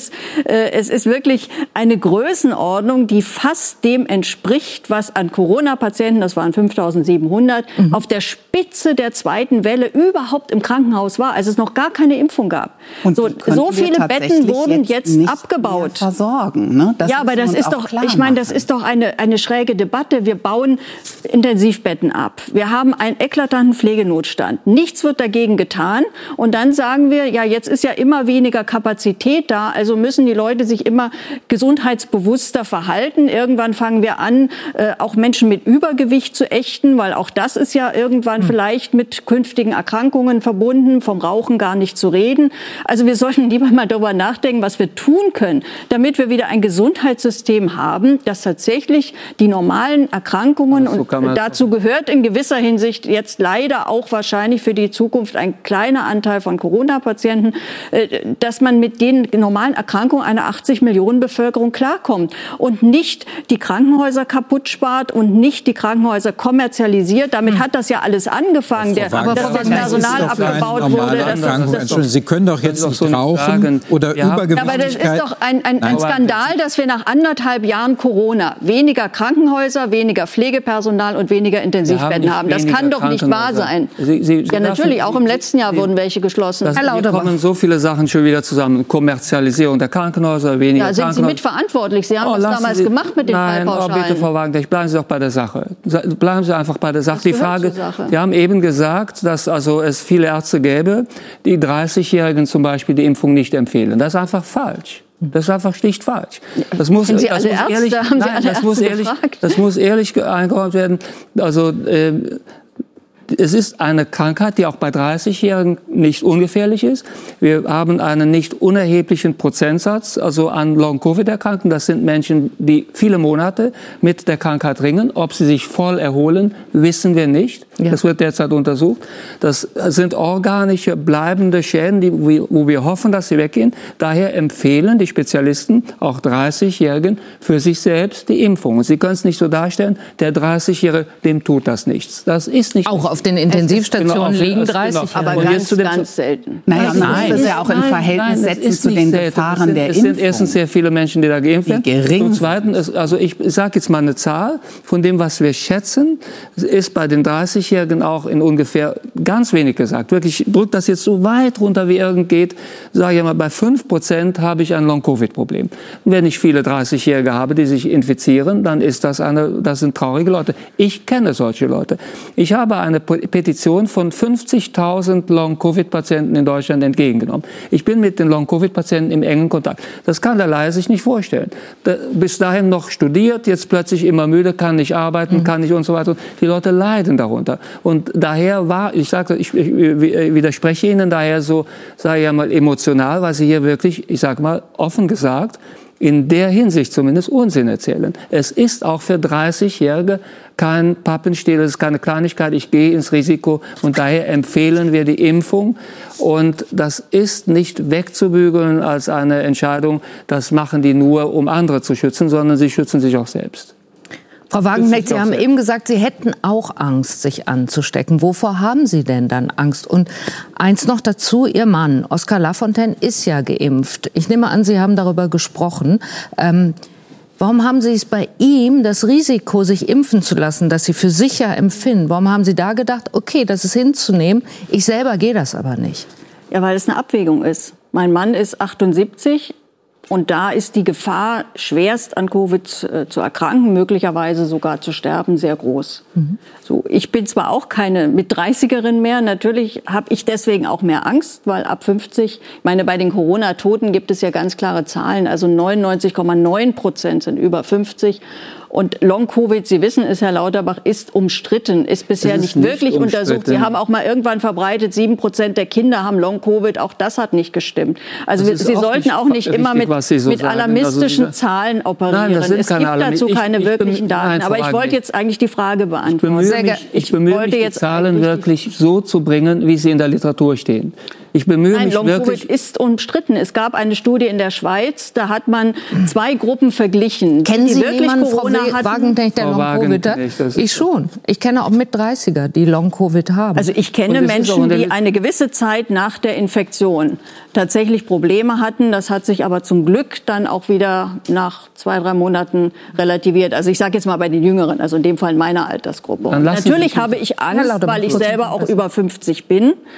ist wirklich eine Größenordnung, die fast dem entspricht, was an Corona-Patienten, das waren 5.700, auf der Spitze der zweiten Welle überhaupt im Krankenhaus war, als es noch gar keine Impfung gab. Und so viele Betten wurden jetzt abgebaut. Versorgen, ne? Ja, aber das ist doch, ich meine, das ist doch eine schräge Debatte. Wir bauen Intensivbetten ab. Wir haben einen eklatanten Pflegenotstand. Nichts wird dagegen getan, getan. Und dann sagen wir, ja, jetzt ist ja immer weniger Kapazität da, also müssen die Leute sich immer gesundheitsbewusster verhalten. Irgendwann fangen wir an, auch Menschen mit Übergewicht zu ächten, weil auch das ist ja irgendwann vielleicht mit künftigen Erkrankungen verbunden, vom Rauchen gar nicht zu reden. Also wir sollten lieber mal darüber nachdenken, was wir tun können, damit wir wieder ein Gesundheitssystem haben, das tatsächlich die normalen Erkrankungen, und dazu gehört in gewisser Hinsicht jetzt leider auch wahrscheinlich für die Zukunft ein kleiner Anteil von Corona-Patienten, dass man mit den normalen Erkrankungen einer 80 Millionen Bevölkerung klarkommt und nicht die Krankenhäuser kaputt spart und nicht die Krankenhäuser kommerzialisiert. Damit hat das ja alles angefangen, dass das Personal abgebaut wurde. Sie können doch jetzt nicht rauchen oder Übergewichtigkeit. Aber das ist doch ein Skandal, dass wir nach 1,5 Jahren Corona weniger Krankenhäuser, weniger Pflegepersonal und weniger Intensivbetten haben. Das kann doch nicht wahr sein. Ja, natürlich, auch im letzten Jahr wurden welche geschlossen. Da kommen so viele Sachen schon wieder zusammen. Kommerzialisierung der Krankenhäuser, weniger Krankenhäuser. Sind Sie mitverantwortlich? Sie haben das damals gemacht mit den Fallpauschalen. Nein, bitte, Frau Wagenknecht, bleiben Sie doch bei der Sache. Bleiben Sie einfach bei der Sache. Die Frage, wir haben eben gesagt, dass also es viele Ärzte gäbe, die 30-Jährigen zum Beispiel die Impfung nicht empfehlen. Das ist einfach falsch. Das ist einfach schlicht falsch. Das muss ehrlich eingeräumt werden. Also es ist eine Krankheit, die auch bei 30-Jährigen nicht ungefährlich ist. Wir haben einen nicht unerheblichen Prozentsatz also an Long-Covid-Erkrankten. Das sind Menschen, die viele Monate mit der Krankheit ringen. Ob sie sich voll erholen, wissen wir nicht. Ja. Das wird derzeit untersucht. Das sind organische, bleibende Schäden, wo wir hoffen, dass sie weggehen. Daher empfehlen die Spezialisten auch 30-Jährigen für sich selbst die Impfung. Und Sie können es nicht so darstellen, der 30-Jährige, dem tut das nichts. Das ist nicht auch auf den Intensivstationen liegen 30, aber ganz selten. Naja, das ist ja auch im Verhältnis setzen zu den Gefahren der Impfung. Es sind erstens sehr viele Menschen, die da geimpft werden. Zum Zweiten, also ich sage jetzt mal eine Zahl, von dem, was wir schätzen, ist bei den 30-Jährigen auch in ungefähr ganz wenig gesagt. Wirklich, ich drücke das jetzt so weit runter, wie irgend geht. Sage ich mal, bei 5% habe ich ein Long-Covid-Problem. Wenn ich viele 30-Jährige habe, die sich infizieren, dann ist das sind traurige Leute. Ich kenne solche Leute. Ich habe eine Petition von 50.000 Long-Covid-Patienten in Deutschland entgegengenommen. Ich bin mit den Long-Covid-Patienten im engen Kontakt. Das kann der Laie sich nicht vorstellen. Bis dahin noch studiert, jetzt plötzlich immer müde, kann nicht arbeiten, kann nicht und so weiter. Die Leute leiden darunter. Und daher ich widerspreche Ihnen daher so, sage ich ja mal, emotional, weil Sie hier wirklich, ich sage mal, offen gesagt, in der Hinsicht zumindest Unsinn erzählen. Es ist auch für 30-Jährige kein Pappenstiel, es ist keine Kleinigkeit, ich gehe ins Risiko und daher empfehlen wir die Impfung. Und das ist nicht wegzubügeln als eine Entscheidung, das machen die nur, um andere zu schützen, sondern sie schützen sich auch selbst. Frau Wagenknecht, Sie haben eben gesagt, Sie hätten auch Angst, sich anzustecken. Wovor haben Sie denn dann Angst? Und eins noch dazu, Ihr Mann, Oskar Lafontaine, ist ja geimpft. Ich nehme an, Sie haben darüber gesprochen. Warum haben Sie es bei ihm, das Risiko, sich impfen zu lassen, das Sie für sicher empfinden, warum haben Sie da gedacht, okay, das ist hinzunehmen, ich selber gehe das aber nicht? Ja, weil es eine Abwägung ist. Mein Mann ist 78. Und da ist die Gefahr, schwerst an Covid zu erkranken, möglicherweise sogar zu sterben, sehr groß. So, ich bin zwar auch keine Mit-30erin mehr, natürlich habe ich deswegen auch mehr Angst, weil ab 50, ich meine, bei den Corona-Toten gibt es ja ganz klare Zahlen, also 99,9% sind über 50. Und Long-Covid, Sie wissen es, Herr Lauterbach, ist umstritten, ist bisher nicht wirklich untersucht. Sie haben auch mal irgendwann verbreitet, 7% der Kinder haben Long-Covid, auch das hat nicht gestimmt. Also Sie sollten auch nicht immer mit alarmistischen Zahlen operieren. Nein, es gibt dazu keine wirklichen Daten. Aber ich wollte jetzt eigentlich die Frage beantworten. Ich bemühe mich, die Zahlen wirklich so zu bringen, wie sie in der Literatur stehen. Ich bemühe mich wirklich. Long-Covid ist umstritten. Es gab eine Studie in der Schweiz, da hat man 2 Gruppen verglichen. Kennen Sie wirklich jemanden, Corona Frau Wagenknecht, der Long-Covid hat? Ich schon. Ich kenne auch Mit-30er, die Long-Covid haben. Also ich kenne Menschen, die eine gewisse Zeit nach der Infektion tatsächlich Probleme hatten. Das hat sich aber zum Glück dann auch wieder nach 2-3 Monaten relativiert. Also ich sage jetzt mal bei den Jüngeren, also in dem Fall in meiner Altersgruppe. Natürlich habe ich Angst, weil ich selber auch über 50 bin.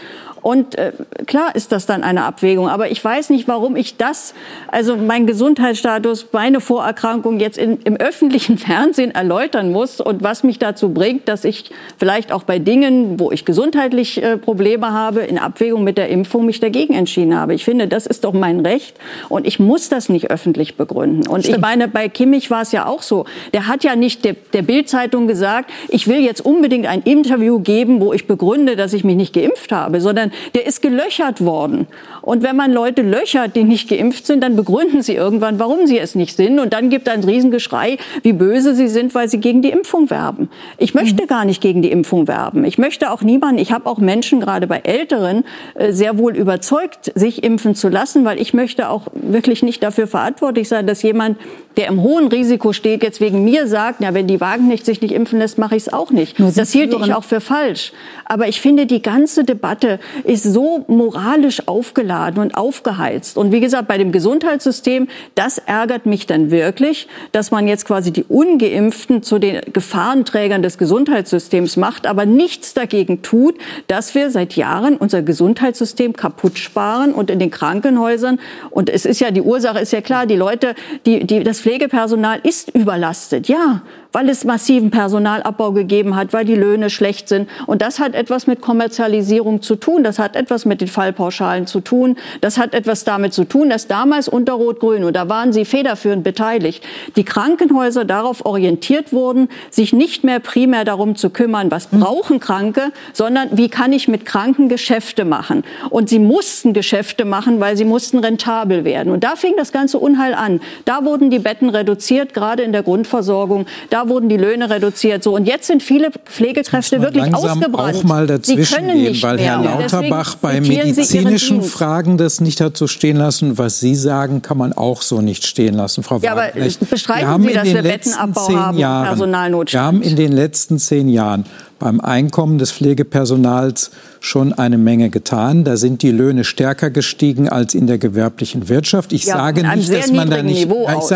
Und klar ist das dann eine Abwägung. Aber ich weiß nicht, warum ich also mein Gesundheitsstatus, meine Vorerkrankung jetzt im öffentlichen Fernsehen erläutern muss und was mich dazu bringt, dass ich vielleicht auch bei Dingen, wo ich gesundheitlich Probleme habe, in Abwägung mit der Impfung mich dagegen entschieden habe. Ich finde, das ist doch mein Recht und ich muss das nicht öffentlich begründen. Und ich meine, bei Kimmich war es ja auch so. Der hat ja nicht der Bild-Zeitung gesagt, ich will jetzt unbedingt ein Interview geben, wo ich begründe, dass ich mich nicht geimpft habe, sondern der ist gelöchert worden. Und wenn man Leute löchert, die nicht geimpft sind, dann begründen sie irgendwann, warum sie es nicht sind. Und dann gibt es ein Riesengeschrei, wie böse sie sind, weil sie gegen die Impfung werben. Ich möchte gar nicht gegen die Impfung werben. Ich möchte auch niemanden, ich habe auch Menschen, gerade bei Älteren, sehr wohl überzeugt, sich impfen zu lassen, weil ich möchte auch wirklich nicht dafür verantwortlich sein, dass jemand, der im hohen Risiko steht, jetzt wegen mir sagt, na, wenn die Wagenknecht sich nicht impfen lässt, mache ich es auch nicht. Das hielte ich auch für falsch. Aber ich finde, die ganze Debatte ist so moralisch aufgeladen und aufgeheizt. Und wie gesagt, bei dem Gesundheitssystem, das ärgert mich dann wirklich, dass man jetzt quasi die Ungeimpften zu den Gefahrenträgern des Gesundheitssystems macht, aber nichts dagegen tut, dass wir seit Jahren unser Gesundheitssystem kaputt sparen und in den Krankenhäusern. Und es ist ja, die Ursache ist ja klar, die Leute, das Pflegepersonal ist überlastet, ja, weil es massiven Personalabbau gegeben hat, weil die Löhne schlecht sind. Und das hat etwas mit Kommerzialisierung zu tun. Das hat etwas mit den Fallpauschalen zu tun. Das hat etwas damit zu tun, dass damals unter Rot-Grün, und da waren Sie federführend beteiligt, die Krankenhäuser darauf orientiert wurden, sich nicht mehr primär darum zu kümmern, was brauchen Kranke, sondern wie kann ich mit Kranken Geschäfte machen. Und sie mussten Geschäfte machen, weil sie mussten rentabel werden. Und da fing das ganze Unheil an. Da wurden die Betten reduziert, gerade in der Grundversorgung. Da wurden die Löhne reduziert. So, und jetzt sind viele Pflegekräfte wirklich ausgebrannt. Auch mal dazwischen gehen, weil Herr Lauterbach bei medizinischen Fragen das nicht hat so stehen lassen. Was Sie sagen, kann man auch so nicht stehen lassen, Frau Wagenknecht. Aber bestreiten Sie, dass wir Bettenabbau haben, Personalnotstand? Wir haben in den letzten 10 Jahren beim Einkommen des Pflegepersonals schon eine Menge getan. Da sind die Löhne stärker gestiegen als in der gewerblichen Wirtschaft. Ich sage nicht, dass man da nicht...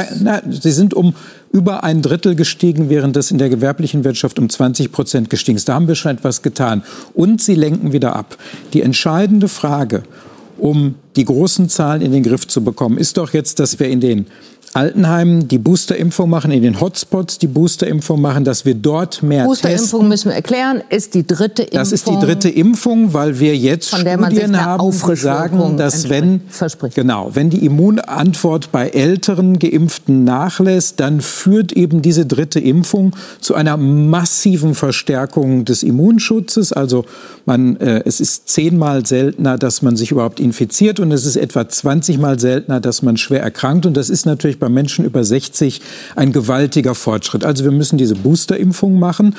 Sie sind um über 1/3 gestiegen, während das in der gewerblichen Wirtschaft um 20% gestiegen ist. Da haben wir schon etwas getan. Und sie lenken wieder ab. Die entscheidende Frage, um die großen Zahlen in den Griff zu bekommen, ist doch jetzt, dass wir in den Altenheimen die Boosterimpfung machen, in den Hotspots die Boosterimpfung machen, dass wir dort mehr Boosterimpfung müssen wir erklären, ist die dritte Impfung. Das ist die dritte Impfung, weil wir jetzt Studien haben, die sagen, dass wenn die Immunantwort bei älteren Geimpften nachlässt, dann führt eben diese dritte Impfung zu einer massiven Verstärkung des Immunschutzes. Also es ist 10-mal seltener, dass man sich überhaupt infiziert und es ist etwa 20-mal seltener, dass man schwer erkrankt. Und das ist natürlich bei Menschen über 60 ein gewaltiger Fortschritt. Also wir müssen diese Boosterimpfung machen,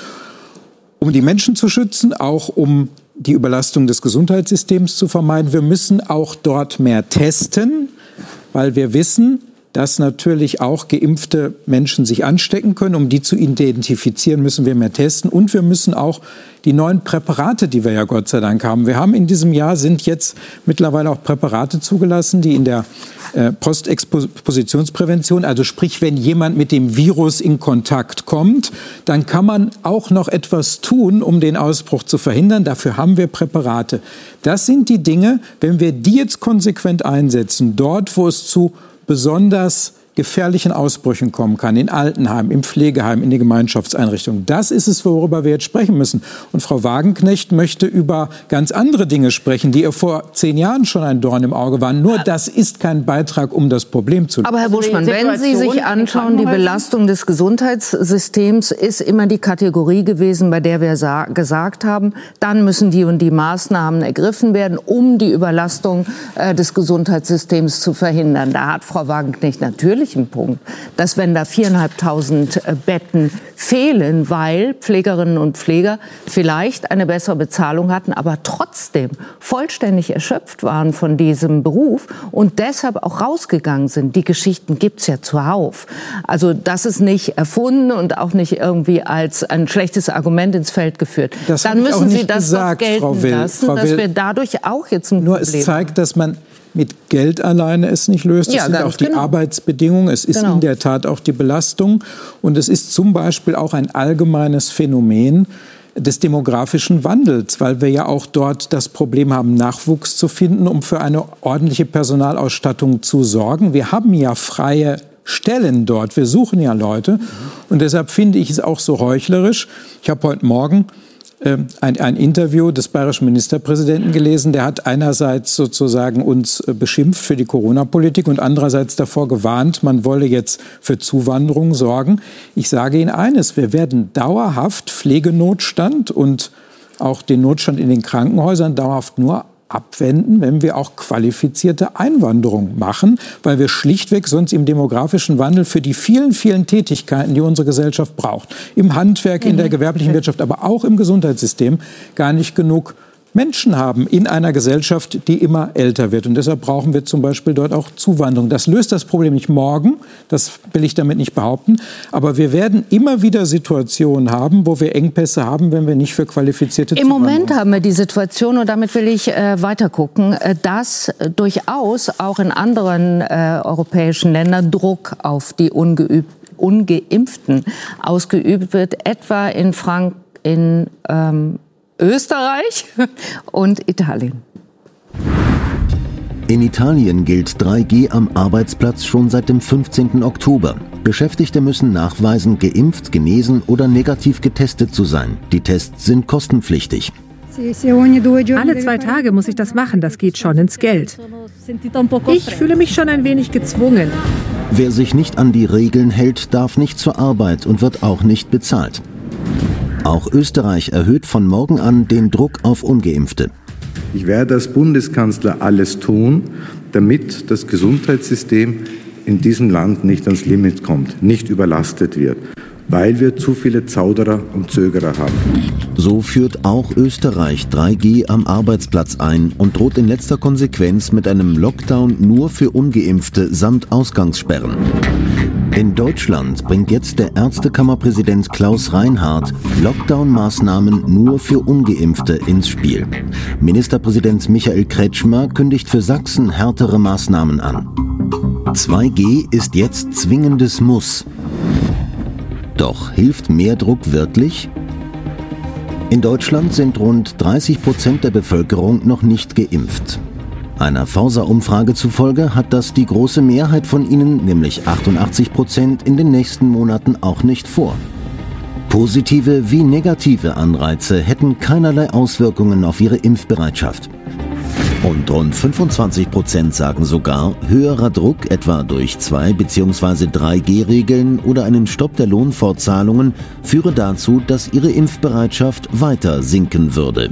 um die Menschen zu schützen, auch um die Überlastung des Gesundheitssystems zu vermeiden. Wir müssen auch dort mehr testen, weil wir wissen, dass natürlich auch geimpfte Menschen sich anstecken können. Um die zu identifizieren, müssen wir mehr testen. Und wir müssen auch die neuen Präparate, die wir ja Gott sei Dank haben. Wir haben in diesem Jahr sind jetzt mittlerweile auch Präparate zugelassen, die in der Postexpositionsprävention, also sprich, wenn jemand mit dem Virus in Kontakt kommt, dann kann man auch noch etwas tun, um den Ausbruch zu verhindern. Dafür haben wir Präparate. Das sind die Dinge, wenn wir die jetzt konsequent einsetzen, dort, wo es zu besonders gefährlichen Ausbrüchen kommen kann, in Altenheim, im Pflegeheim, in den Gemeinschaftseinrichtungen. Das ist es, worüber wir jetzt sprechen müssen. Und Frau Wagenknecht möchte über ganz andere Dinge sprechen, die ihr vor 10 Jahren schon ein Dorn im Auge waren. Nur das ist kein Beitrag, um das Problem zu lösen. Aber Herr Buschmann, wenn Sie sich anschauen, die Belastung des Gesundheitssystems ist immer die Kategorie gewesen, bei der wir gesagt haben, dann müssen die und die Maßnahmen ergriffen werden, um die Überlastung des Gesundheitssystems zu verhindern. Da hat Frau Wagenknecht natürlich einen Punkt, dass wenn da 4.500 Betten fehlen, weil Pflegerinnen und Pfleger vielleicht eine bessere Bezahlung hatten, aber trotzdem vollständig erschöpft waren von diesem Beruf und deshalb auch rausgegangen sind. Die Geschichten gibt's ja zuhauf. Also das ist nicht erfunden und auch nicht irgendwie als ein schlechtes Argument ins Feld geführt. Dann müssen Sie das doch gelten lassen, dass wir dadurch auch jetzt ein Problem haben. Nur es zeigt, dass man mit Geld alleine es nicht löst. Es sind auch die Arbeitsbedingungen, es ist in der Tat auch die Belastung. Und es ist zum Beispiel auch ein allgemeines Phänomen, des demografischen Wandels, weil wir ja auch dort das Problem haben, Nachwuchs zu finden, um für eine ordentliche Personalausstattung zu sorgen. Wir haben ja freie Stellen dort, wir suchen ja Leute und deshalb finde ich es auch so heuchlerisch. Ich habe heute Morgen ein Interview des bayerischen Ministerpräsidenten gelesen, der hat einerseits sozusagen uns beschimpft für die Corona-Politik und andererseits davor gewarnt, man wolle jetzt für Zuwanderung sorgen. Ich sage Ihnen eines, wir werden dauerhaft Pflegenotstand und auch den Notstand in den Krankenhäusern dauerhaft nur abwenden, wenn wir auch qualifizierte Einwanderung machen, weil wir schlichtweg sonst im demografischen Wandel für die vielen, vielen Tätigkeiten, die unsere Gesellschaft braucht, im Handwerk, in der gewerblichen Wirtschaft, aber auch im Gesundheitssystem, gar nicht genug Menschen haben in einer Gesellschaft, die immer älter wird. Und deshalb brauchen wir zum Beispiel dort auch Zuwanderung. Das löst das Problem nicht morgen, das will ich damit nicht behaupten, aber wir werden immer wieder Situationen haben, wo wir Engpässe haben, wenn wir nicht für qualifizierte Zuwanderung. Im Moment haben wir die Situation, und damit will ich weiter gucken, dass durchaus auch in anderen europäischen Ländern Druck auf die Ungeimpften ausgeübt wird, etwa in Österreich und Italien. In Italien gilt 3G am Arbeitsplatz schon seit dem 15. Oktober. Beschäftigte müssen nachweisen, geimpft, genesen oder negativ getestet zu sein. Die Tests sind kostenpflichtig. Alle 2 Tage muss ich das machen, das geht schon ins Geld. Ich fühle mich schon ein wenig gezwungen. Wer sich nicht an die Regeln hält, darf nicht zur Arbeit und wird auch nicht bezahlt. Auch Österreich erhöht von morgen an den Druck auf Ungeimpfte. Ich werde als Bundeskanzler alles tun, damit das Gesundheitssystem in diesem Land nicht ans Limit kommt, nicht überlastet wird, weil wir zu viele Zauderer und Zögerer haben. So führt auch Österreich 3G am Arbeitsplatz ein und droht in letzter Konsequenz mit einem Lockdown nur für Ungeimpfte samt Ausgangssperren. In Deutschland bringt jetzt der Ärztekammerpräsident Klaus Reinhardt Lockdown-Maßnahmen nur für Ungeimpfte ins Spiel. Ministerpräsident Michael Kretschmer kündigt für Sachsen härtere Maßnahmen an. 2G ist jetzt zwingendes Muss. Doch hilft mehr Druck wirklich? In Deutschland sind rund 30% der Bevölkerung noch nicht geimpft. Einer Forsa-Umfrage zufolge hat das die große Mehrheit von ihnen, nämlich 88%, in den nächsten Monaten auch nicht vor. Positive wie negative Anreize hätten keinerlei Auswirkungen auf ihre Impfbereitschaft. Und rund 25% sagen sogar, höherer Druck, etwa durch 2- bzw. 3G-Regeln oder einen Stopp der Lohnfortzahlungen, führe dazu, dass ihre Impfbereitschaft weiter sinken würde.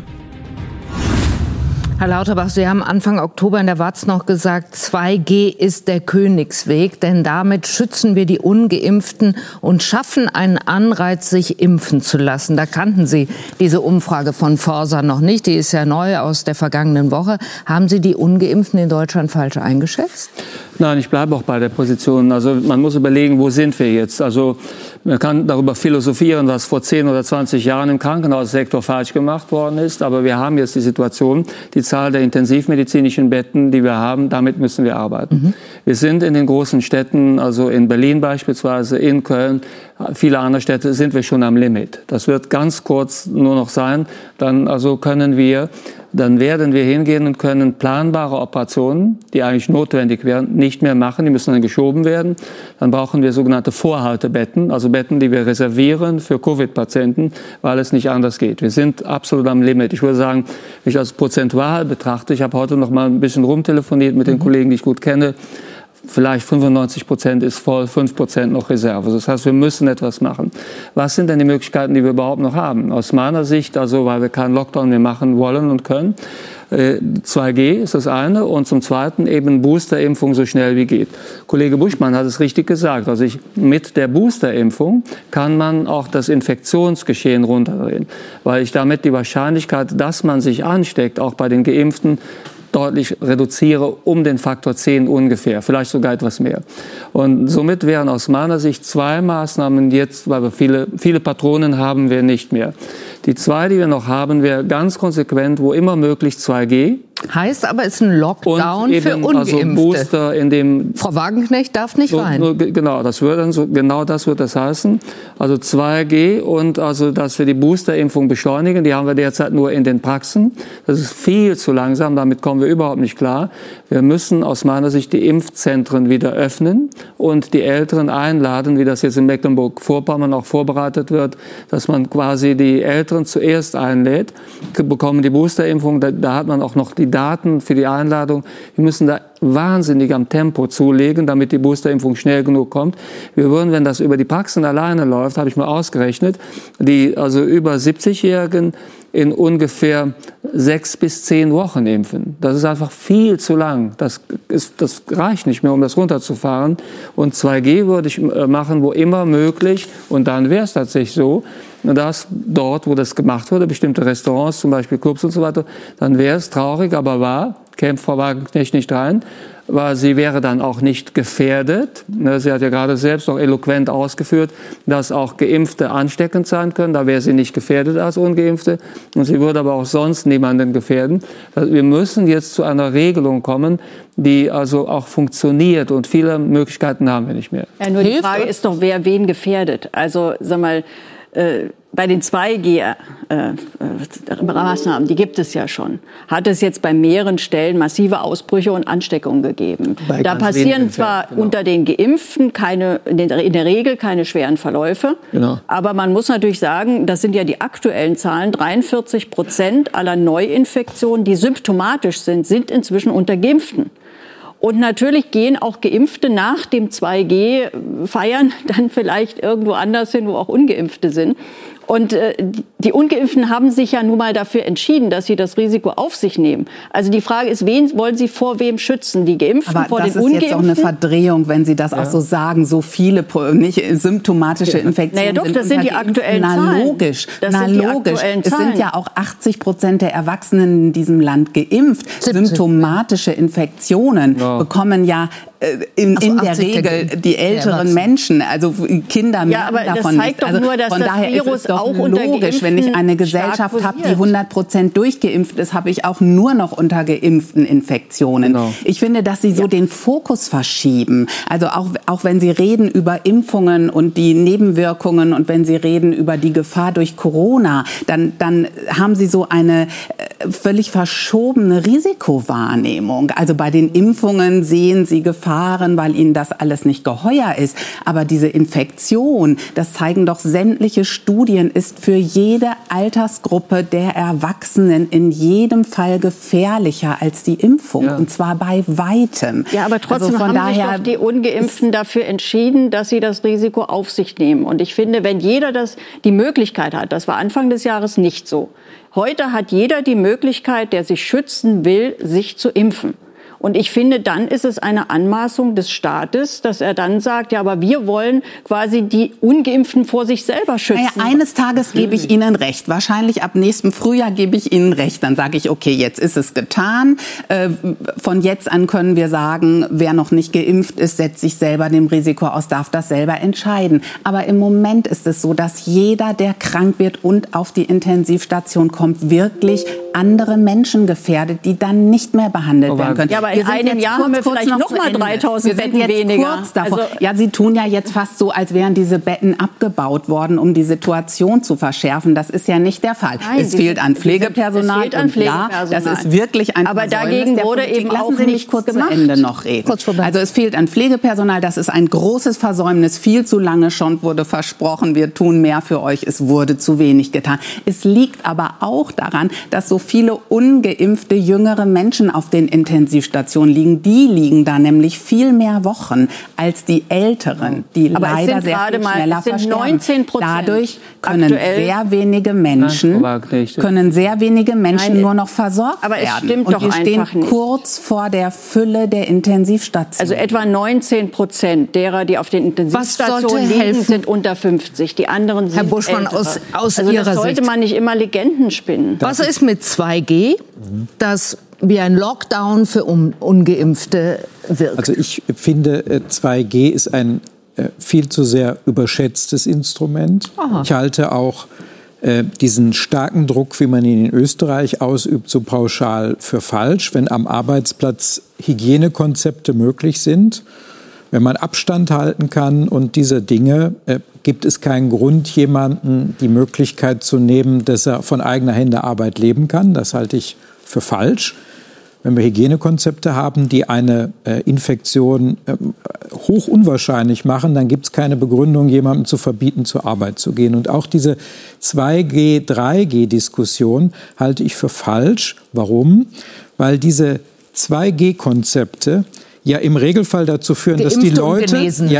Herr Lauterbach, Sie haben Anfang Oktober in der WAZ noch gesagt, 2G ist der Königsweg, denn damit schützen wir die Ungeimpften und schaffen einen Anreiz, sich impfen zu lassen. Da kannten Sie diese Umfrage von Forsa noch nicht, die ist ja neu aus der vergangenen Woche. Haben Sie die Ungeimpften in Deutschland falsch eingeschätzt? Nein, ich bleibe auch bei der Position. Also man muss überlegen, wo sind wir jetzt? Also man kann darüber philosophieren, was vor 10 oder 20 Jahren im Krankenhaussektor falsch gemacht worden ist. Aber wir haben jetzt die Situation, die Zahl der intensivmedizinischen Betten, die wir haben, damit müssen wir arbeiten. Wir sind in den großen Städten, also in Berlin beispielsweise, in Köln, viele andere Städte, sind wir schon am Limit. Das wird ganz kurz nur noch sein. Dann werden wir hingehen und können planbare Operationen, die eigentlich notwendig wären, nicht mehr machen. Die müssen dann geschoben werden. Dann brauchen wir sogenannte Vorhaltebetten, also Betten, die wir reservieren für Covid-Patienten, weil es nicht anders geht. Wir sind absolut am Limit. Ich würde sagen, wenn ich das prozentual betrachte, ich habe heute noch mal ein bisschen rumtelefoniert mit den Kollegen, die ich gut kenne, vielleicht 95% ist voll, 5% noch Reserve. Das heißt, wir müssen etwas machen. Was sind denn die Möglichkeiten, die wir überhaupt noch haben? Aus meiner Sicht, also weil wir keinen Lockdown mehr machen wollen und können, 2G ist das eine und zum Zweiten eben Boosterimpfung so schnell wie geht. Kollege Buschmann hat es richtig gesagt. Also mit der Boosterimpfung kann man auch das Infektionsgeschehen runterdrehen, weil ich damit die Wahrscheinlichkeit, dass man sich ansteckt, auch bei den Geimpften, deutlich reduziere um den Faktor 10 ungefähr, vielleicht sogar etwas mehr. Und somit wären aus meiner Sicht 2 Maßnahmen jetzt, weil wir viele Patronen haben wir nicht mehr. Die 2, die wir noch haben, wäre ganz konsequent, wo immer möglich 2G. Heißt aber, es ist ein Lockdown für Ungeimpfte. Also Booster in dem Frau Wagenknecht darf nicht rein. Genau, das wird das heißen. Also 2G und also, dass wir die Boosterimpfung beschleunigen. Die haben wir derzeit nur in den Praxen. Das ist viel zu langsam. Damit kommen wir überhaupt nicht klar. Wir müssen aus meiner Sicht die Impfzentren wieder öffnen und die Älteren einladen, wie das jetzt in Mecklenburg-Vorpommern auch vorbereitet wird, dass man quasi die Älteren zuerst einlädt, bekommen die Boosterimpfung. Da hat man auch noch die Daten für die Einladung. Wir müssen da wahnsinnig am Tempo zulegen, damit die Boosterimpfung schnell genug kommt. Wir würden, wenn das über die Praxen alleine läuft, habe ich mal ausgerechnet, die also über 70-Jährigen in ungefähr 6 bis 10 Wochen impfen. Das ist einfach viel zu lang. Das reicht nicht mehr, um das runterzufahren. Und 2G würde ich machen, wo immer möglich. Und dann wäre es tatsächlich so, dass dort, wo das gemacht wurde, bestimmte Restaurants, zum Beispiel Clubs und so weiter, dann wäre es traurig, aber wahr, käme Frau Wagenknecht nicht rein, weil sie wäre dann auch nicht gefährdet. Sie hat ja gerade selbst auch eloquent ausgeführt, dass auch Geimpfte ansteckend sein können. Da wäre sie nicht gefährdet als Ungeimpfte. Und sie würde aber auch sonst niemanden gefährden. Also wir müssen jetzt zu einer Regelung kommen, die also auch funktioniert. Und viele Möglichkeiten haben wir nicht mehr. Ja, nur die Frage ist doch, wer wen gefährdet. Also, sag mal, bei den 2G-Maßnahmen, die gibt es ja schon, hat es jetzt bei mehreren Stellen massive Ausbrüche und Ansteckungen gegeben. Da passieren zwar unter den Geimpften in der Regel keine schweren Verläufe, aber man muss natürlich sagen, das sind ja die aktuellen Zahlen, 43% aller Neuinfektionen, die symptomatisch sind inzwischen unter Geimpften. Und natürlich gehen auch Geimpfte nach dem 2G-Feiern dann vielleicht irgendwo anders hin, wo auch Ungeimpfte sind. Und die Ungeimpften haben sich ja nun mal dafür entschieden, dass sie das Risiko auf sich nehmen. Also die Frage ist, wen wollen sie vor wem schützen? Die Geimpften aber vor den Ungeimpften? Das ist jetzt auch eine Verdrehung, wenn Sie das auch so sagen. So viele nicht symptomatische Infektionen. Naja, doch, das sind die aktuellen Zahlen. Logisch. Es sind ja auch 80% der Erwachsenen in diesem Land geimpft. 70. Symptomatische Infektionen bekommen ja in der Regel die älteren Menschen, also Kinder mehr davon. Ja, aber das zeigt doch nur, dass das Virus auch unter logisch, wenn ich eine Gesellschaft habe, die 100% durchgeimpft ist, habe ich auch nur noch unter geimpften Infektionen. Genau. Ich finde, dass Sie so den Fokus verschieben. Also auch wenn Sie reden über Impfungen und die Nebenwirkungen und wenn Sie reden über die Gefahr durch Corona, dann haben Sie so eine völlig verschobene Risikowahrnehmung. Also bei den Impfungen sehen Sie Gefahren, weil Ihnen das alles nicht geheuer ist. Aber diese Infektion, das zeigen doch sämtliche Studien, ist für jede Altersgruppe der Erwachsenen in jedem Fall gefährlicher als die Impfung. Und zwar bei weitem. Ja, aber trotzdem haben sich doch die Ungeimpften dafür entschieden, dass sie das Risiko auf sich nehmen. Und ich finde, wenn jeder die Möglichkeit hat, das war Anfang des Jahres nicht so. Heute hat jeder die Möglichkeit, der sich schützen will, sich zu impfen. Und ich finde, dann ist es eine Anmaßung des Staates, dass er dann sagt, ja, aber wir wollen quasi die Ungeimpften vor sich selber schützen. Naja, eines Tages gebe ich Ihnen recht. Wahrscheinlich ab nächstem Frühjahr gebe ich Ihnen recht. Dann sage ich, okay, jetzt ist es getan. Von jetzt an können wir sagen, wer noch nicht geimpft ist, setzt sich selber dem Risiko aus, darf das selber entscheiden. Aber im Moment ist es so, dass jeder, der krank wird und auf die Intensivstation kommt, wirklich andere Menschen gefährdet, die dann nicht mehr behandelt werden können. Ja, aber in einem Jahr haben wir vielleicht noch mal 3000 Betten weniger. Kurz davor. Ja, Sie tun ja jetzt fast so, als wären diese Betten abgebaut worden, um die Situation zu verschärfen. Das ist ja nicht der Fall. Nein, es fehlt an Pflegepersonal. Ja, das ist wirklich ein Aber dagegen wurde eben auch nicht kurz zu Ende noch reden. Also es fehlt an Pflegepersonal. Das ist ein großes Versäumnis. Viel zu lange schon wurde versprochen, wir tun mehr für euch. Es wurde zu wenig getan. Es liegt aber auch daran, dass so viele ungeimpfte jüngere Menschen auf den Intensivstationen liegen. Die liegen da nämlich viel mehr Wochen als die Älteren, die leider sehr viel schneller versterben. Dadurch können sehr wenige Menschen nur noch versorgt werden. Aber es stimmt doch einfach nicht. Und wir stehen kurz vor der Fülle der Intensivstationen. Also etwa 19% derer, die auf den Intensivstationen liegen, sind unter 50. Die anderen sind Herr Buschmann, ältere. aus also Ihrer das sollte Sicht. Man nicht immer Legenden spinnen. Was ist mit 2G, das wie ein Lockdown für Ungeimpfte wirkt? Also ich finde, 2G ist ein viel zu sehr überschätztes Instrument. Aha. Ich halte auch diesen starken Druck, wie man ihn in Österreich ausübt, so pauschal für falsch. Wenn am Arbeitsplatz Hygienekonzepte möglich sind, wenn man Abstand halten kann und diese Dinge, gibt es keinen Grund, jemanden die Möglichkeit zu nehmen, dass er von eigener Hände Arbeit leben kann. Das halte ich für falsch. Wenn wir Hygienekonzepte haben, die eine Infektion hoch unwahrscheinlich machen, dann gibt es keine Begründung, jemandem zu verbieten, zur Arbeit zu gehen. Und auch diese 2G, 3G-Diskussion halte ich für falsch. Warum? Weil diese 2G-Konzepte ja im Regelfall dazu führen, dass die Leute,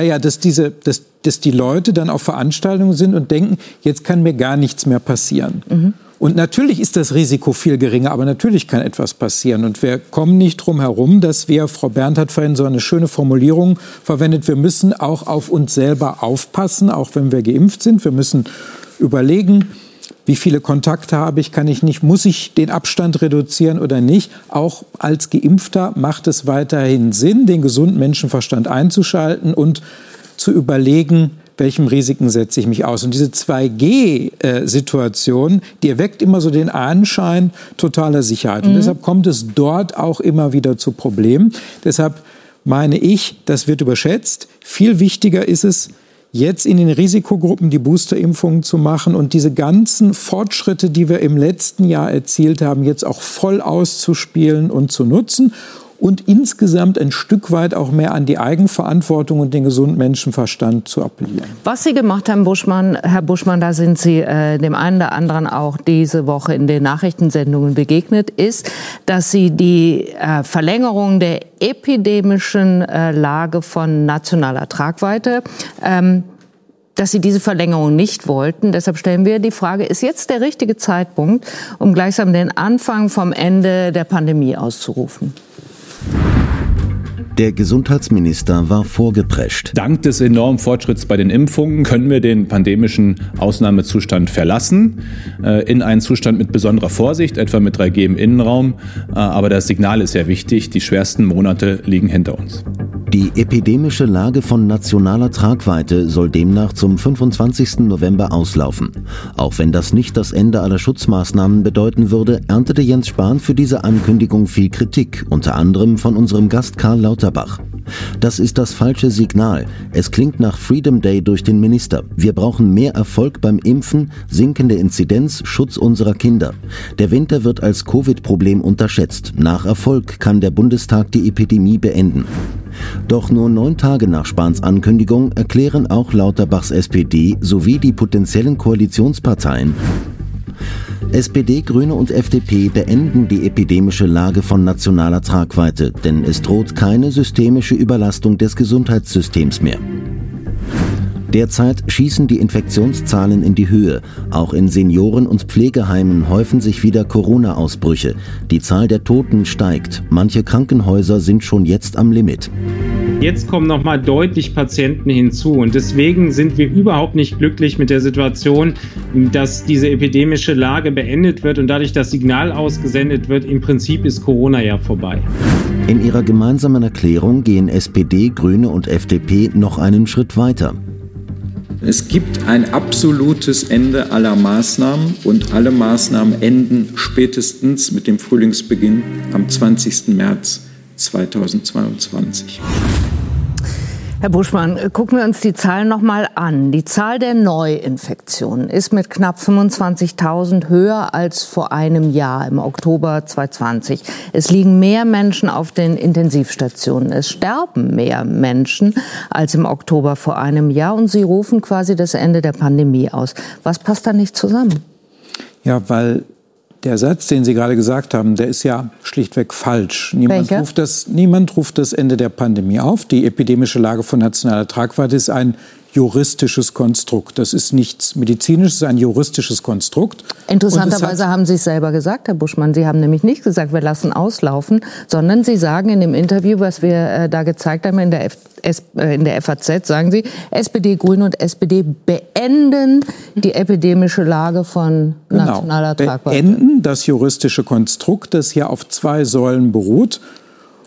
dass die Leute dann auf Veranstaltungen sind und denken, jetzt kann mir gar nichts mehr passieren. Mhm. Und natürlich ist das Risiko viel geringer, aber natürlich kann etwas passieren. Und wir kommen nicht drum herum, dass wir, Frau Berndt hat vorhin so eine schöne Formulierung verwendet, wir müssen auch auf uns selber aufpassen, auch wenn wir geimpft sind. Wir müssen überlegen, wie viele Kontakte habe ich, kann ich nicht, muss ich den Abstand reduzieren oder nicht. Auch als Geimpfter macht es weiterhin Sinn, den gesunden Menschenverstand einzuschalten und zu überlegen, welchem Risiken setze ich mich aus. Und diese 2G-Situation, die erweckt immer so den Anschein totaler Sicherheit. Und deshalb kommt es dort auch immer wieder zu Problemen. Deshalb meine ich, das wird überschätzt. Viel wichtiger ist es, jetzt in den Risikogruppen die Boosterimpfungen zu machen und diese ganzen Fortschritte, die wir im letzten Jahr erzielt haben, jetzt auch voll auszuspielen und zu nutzen. Und insgesamt ein Stück weit auch mehr an die Eigenverantwortung und den gesunden Menschenverstand zu appellieren. Was Sie gemacht haben, Herr Buschmann, da sind Sie dem einen oder anderen auch diese Woche in den Nachrichtensendungen begegnet, ist, dass Sie die Verlängerung der epidemischen Lage von nationaler Tragweite, dass Sie diese Verlängerung nicht wollten. Deshalb stellen wir die Frage, ist jetzt der richtige Zeitpunkt, um gleichsam den Anfang vom Ende der Pandemie auszurufen? Der Gesundheitsminister war vorgeprescht. Dank des enormen Fortschritts bei den Impfungen können wir den pandemischen Ausnahmezustand verlassen, in einen Zustand mit besonderer Vorsicht, etwa mit 3G im Innenraum. Aber das Signal ist sehr wichtig, die schwersten Monate liegen hinter uns. Die epidemische Lage von nationaler Tragweite soll demnach zum 25. November auslaufen. Auch wenn das nicht das Ende aller Schutzmaßnahmen bedeuten würde, erntete Jens Spahn für diese Ankündigung viel Kritik, unter anderem von unserem Gast Karl Lauterbach. Das ist das falsche Signal. Es klingt nach Freedom Day durch den Minister. Wir brauchen mehr Erfolg beim Impfen, sinkende Inzidenz, Schutz unserer Kinder. Der Winter wird als Covid-Problem unterschätzt. Nach Erfolg kann der Bundestag die Epidemie beenden. Doch nur 9 Tage nach Spahns Ankündigung erklären auch Lauterbachs SPD sowie die potenziellen Koalitionsparteien: SPD, Grüne und FDP beenden die epidemische Lage von nationaler Tragweite, denn es droht keine systemische Überlastung des Gesundheitssystems mehr. Derzeit schießen die Infektionszahlen in die Höhe. Auch in Senioren- und Pflegeheimen häufen sich wieder Corona-Ausbrüche. Die Zahl der Toten steigt. Manche Krankenhäuser sind schon jetzt am Limit. Jetzt kommen noch mal deutlich Patienten hinzu und deswegen sind wir überhaupt nicht glücklich mit der Situation, dass diese epidemische Lage beendet wird und dadurch das Signal ausgesendet wird, im Prinzip ist Corona ja vorbei. In ihrer gemeinsamen Erklärung gehen SPD, Grüne und FDP noch einen Schritt weiter. Es gibt ein absolutes Ende aller Maßnahmen und alle Maßnahmen enden spätestens mit dem Frühlingsbeginn am 20. März 2022. Herr Buschmann, gucken wir uns die Zahlen noch mal an. Die Zahl der Neuinfektionen ist mit knapp 25.000 höher als vor einem Jahr im Oktober 2020. Es liegen mehr Menschen auf den Intensivstationen. Es sterben mehr Menschen als im Oktober vor einem Jahr. Und Sie rufen quasi das Ende der Pandemie aus. Was passt da nicht zusammen? Ja, weil der Satz, den Sie gerade gesagt haben, der ist ja schlichtweg falsch. Niemand ruft das Ende der Pandemie auf. Die epidemische Lage von nationaler Tragweite ist ein juristisches Konstrukt. Das ist nichts Medizinisches, es ist ein juristisches Konstrukt. Interessanterweise haben Sie es selber gesagt, Herr Buschmann. Sie haben nämlich nicht gesagt, wir lassen auslaufen, sondern Sie sagen in dem Interview, was wir da gezeigt haben in der FAZ, sagen Sie, SPD, Grüne und SPD beenden die epidemische Lage von nationaler Tragweite. Beenden das juristische Konstrukt, das hier auf 2 Säulen beruht.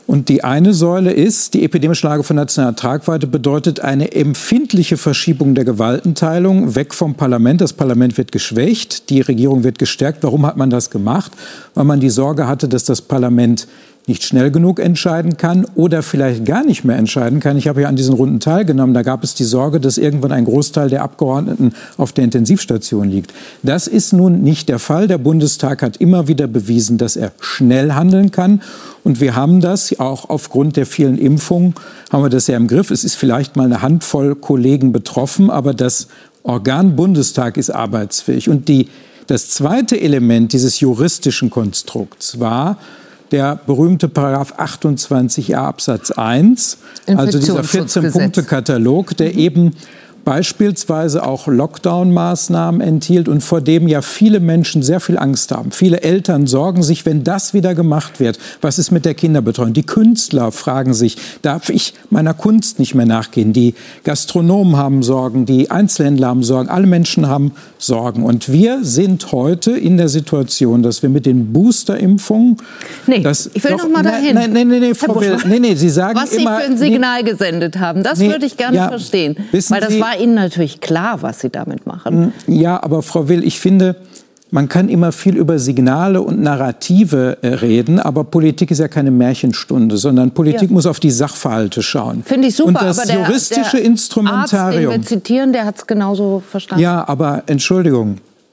Und die eine Säule ist, die epidemische Lage von nationaler Tragweite bedeutet eine empfindliche Verschiebung der Gewaltenteilung weg vom Parlament. Das Parlament wird geschwächt, die Regierung wird gestärkt. Warum hat man das gemacht? Weil man die Sorge hatte, dass das Parlament nicht schnell genug entscheiden kann oder vielleicht gar nicht mehr entscheiden kann. Ich habe ja an diesen Runden teilgenommen. Da gab es die Sorge, dass irgendwann ein Großteil der Abgeordneten auf der Intensivstation liegt. Das ist nun nicht der Fall. Der Bundestag hat immer wieder bewiesen, dass er schnell handeln kann. Und wir haben das, auch aufgrund der vielen Impfungen, haben wir das ja im Griff. Es ist vielleicht mal eine Handvoll Kollegen betroffen, aber das Organ Bundestag ist arbeitsfähig. Und das zweite Element dieses juristischen Konstrukts war der berühmte Paragraph 28a Absatz 1, also dieser 14-Punkte-Katalog, der eben beispielsweise auch Lockdown-Maßnahmen enthielt und vor dem ja viele Menschen sehr viel Angst haben. Viele Eltern sorgen sich, wenn das wieder gemacht wird, was ist mit der Kinderbetreuung? Die Künstler fragen sich, darf ich meiner Kunst nicht mehr nachgehen? Die Gastronomen haben Sorgen, die Einzelhändler haben Sorgen, alle Menschen haben Sorgen. Und wir sind heute in der Situation, dass wir mit den Boosterimpfungen... Ich will noch mal dahin. Nein, Frau Will, Sie sagen was immer... Sie für ein Signal gesendet haben, das würde ich gerne verstehen. Weil das war Ihnen natürlich klar, was Sie damit machen. Ja, aber Frau Will, ich finde, man kann immer viel über Signale und Narrative reden, aber Politik ist ja keine Märchenstunde, sondern Politik muss auf die Sachverhalte schauen. Finde ich super, und das aber juristische Instrumentarium... Arzt, den wir zitieren, der hat es genauso verstanden. Ja, aber Entschuldigung.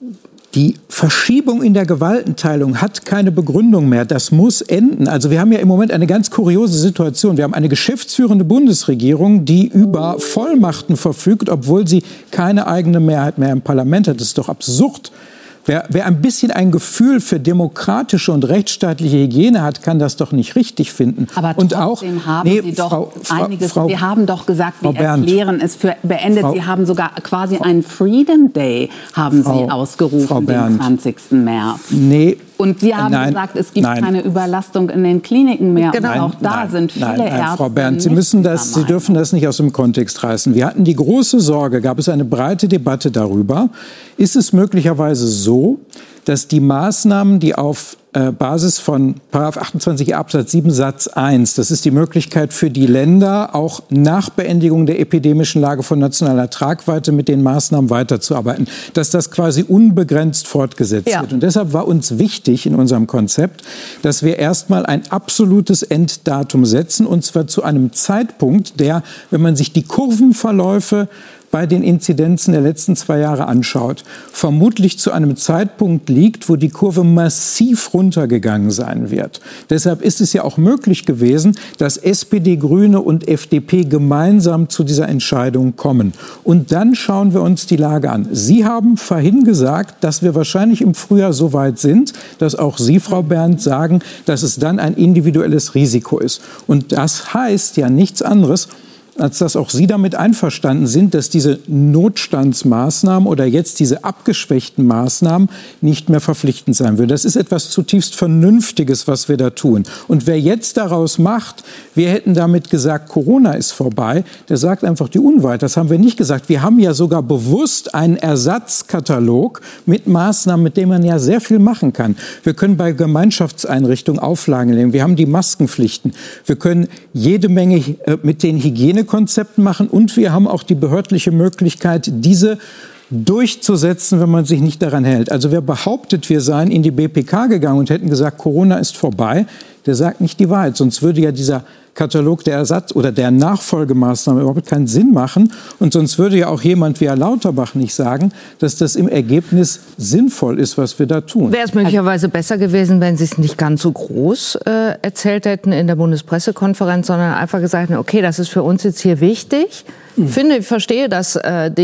Die Verschiebung in der Gewaltenteilung hat keine Begründung mehr. Das muss enden. Also wir haben ja im Moment eine ganz kuriose Situation. Wir haben eine geschäftsführende Bundesregierung, die über Vollmachten verfügt, obwohl sie keine eigene Mehrheit mehr im Parlament hat. Das ist doch absurd. Wer ein bisschen ein Gefühl für demokratische und rechtsstaatliche Hygiene hat, kann das doch nicht richtig finden. Aber trotzdem haben Sie doch einiges. Sie haben doch gesagt, wir erklären es für beendet. Sie haben sogar quasi einen Freedom Day ausgerufen, den 20. März. Nee. Und Sie haben gesagt, es gibt keine Überlastung in den Kliniken mehr. Genau. Und auch da sind viele Ärzte. Frau Berndt, Sie dürfen das nicht aus dem Kontext reißen. Wir hatten die große Sorge, gab es eine breite Debatte darüber. Ist es möglicherweise so, dass die Maßnahmen, die auf Basis von § 28 Absatz 7 Satz 1, das ist die Möglichkeit für die Länder, auch nach Beendigung der epidemischen Lage von nationaler Tragweite mit den Maßnahmen weiterzuarbeiten, dass das quasi unbegrenzt fortgesetzt wird. Und deshalb war uns wichtig in unserem Konzept, dass wir erstmal ein absolutes Enddatum setzen, und zwar zu einem Zeitpunkt, der, wenn man sich die Kurvenverläufe bei den Inzidenzen der letzten 2 Jahre anschaut, vermutlich zu einem Zeitpunkt liegt, wo die Kurve massiv runtergegangen sein wird. Deshalb ist es ja auch möglich gewesen, dass SPD, Grüne und FDP gemeinsam zu dieser Entscheidung kommen. Und dann schauen wir uns die Lage an. Sie haben vorhin gesagt, dass wir wahrscheinlich im Frühjahr so weit sind, dass auch Sie, Frau Berndt, sagen, dass es dann ein individuelles Risiko ist. Und das heißt ja nichts anderes, als dass auch Sie damit einverstanden sind, dass diese Notstandsmaßnahmen oder jetzt diese abgeschwächten Maßnahmen nicht mehr verpflichtend sein würden. Das ist etwas zutiefst Vernünftiges, was wir da tun. Und wer jetzt daraus macht, wir hätten damit gesagt, Corona ist vorbei, der sagt einfach die Unwahrheit. Das haben wir nicht gesagt. Wir haben ja sogar bewusst einen Ersatzkatalog mit Maßnahmen, mit denen man ja sehr viel machen kann. Wir können bei Gemeinschaftseinrichtungen Auflagen legen. Wir haben die Maskenpflichten. Wir können jede Menge mit den Hygienekonzepten machen, und wir haben auch die behördliche Möglichkeit, diese durchzusetzen, wenn man sich nicht daran hält. Also wer behauptet, wir seien in die BPK gegangen und hätten gesagt, Corona ist vorbei, der sagt nicht die Wahrheit. Sonst würde ja dieser Katalog der Ersatz- oder der Nachfolgemaßnahmen überhaupt keinen Sinn machen. Und sonst würde ja auch jemand wie Herr Lauterbach nicht sagen, dass das im Ergebnis sinnvoll ist, was wir da tun. Wäre es möglicherweise besser gewesen, wenn Sie es nicht ganz so groß erzählt hätten in der Bundespressekonferenz, sondern einfach gesagt hätten, okay, das ist für uns jetzt hier wichtig. Ich verstehe, dass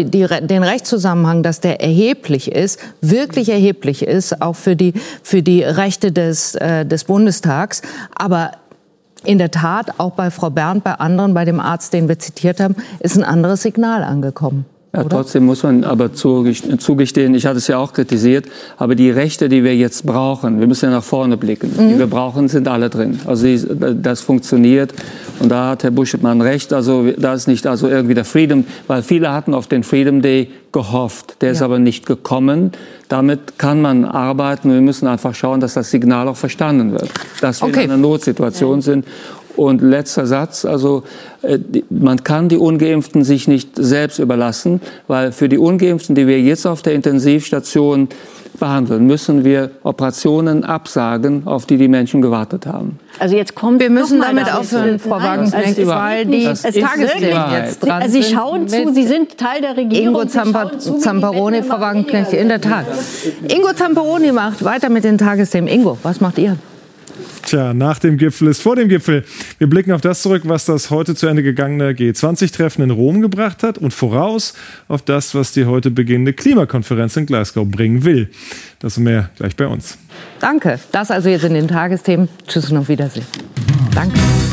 den Rechtszusammenhang, dass der erheblich ist, wirklich erheblich ist, auch für die Rechte des Bundestags. Aber in der Tat, auch bei Frau Berndt, bei anderen, bei dem Arzt, den wir zitiert haben, ist ein anderes Signal angekommen. Ja, trotzdem muss man aber zugestehen, ich hatte es ja auch kritisiert, aber die Rechte, die wir jetzt brauchen, wir müssen ja nach vorne blicken, die wir brauchen, sind alle drin. Also das funktioniert, und da hat Herr Buschmann recht, also da ist nicht also irgendwie der Freedom, weil viele hatten auf den Freedom Day gehofft, der ist aber nicht gekommen. Damit kann man arbeiten, wir müssen einfach schauen, dass das Signal auch verstanden wird, dass wir in einer Notsituation sind. Und letzter Satz, also man kann die Ungeimpften sich nicht selbst überlassen, weil für die Ungeimpften, die wir jetzt auf der Intensivstation behandeln, müssen wir Operationen absagen, auf die die Menschen gewartet haben. Also jetzt kommt wir müssen damit aufhören, Frau Wagenknecht, weil die Tagesthemen jetzt dran sind. Sie schauen zu, Sie sind Teil der Regierung. Ingo Zamperoni, Frau Wagenknecht, in der Tat. Ingo Zamperoni macht weiter mit den Tagesthemen. Ingo, was macht ihr? Tja, nach dem Gipfel ist vor dem Gipfel. Wir blicken auf das zurück, was das heute zu Ende gegangene G20-Treffen in Rom gebracht hat und voraus auf das, was die heute beginnende Klimakonferenz in Glasgow bringen will. Das und mehr gleich bei uns. Danke. Das also jetzt in den Tagesthemen. Tschüss und auf Wiedersehen. Danke.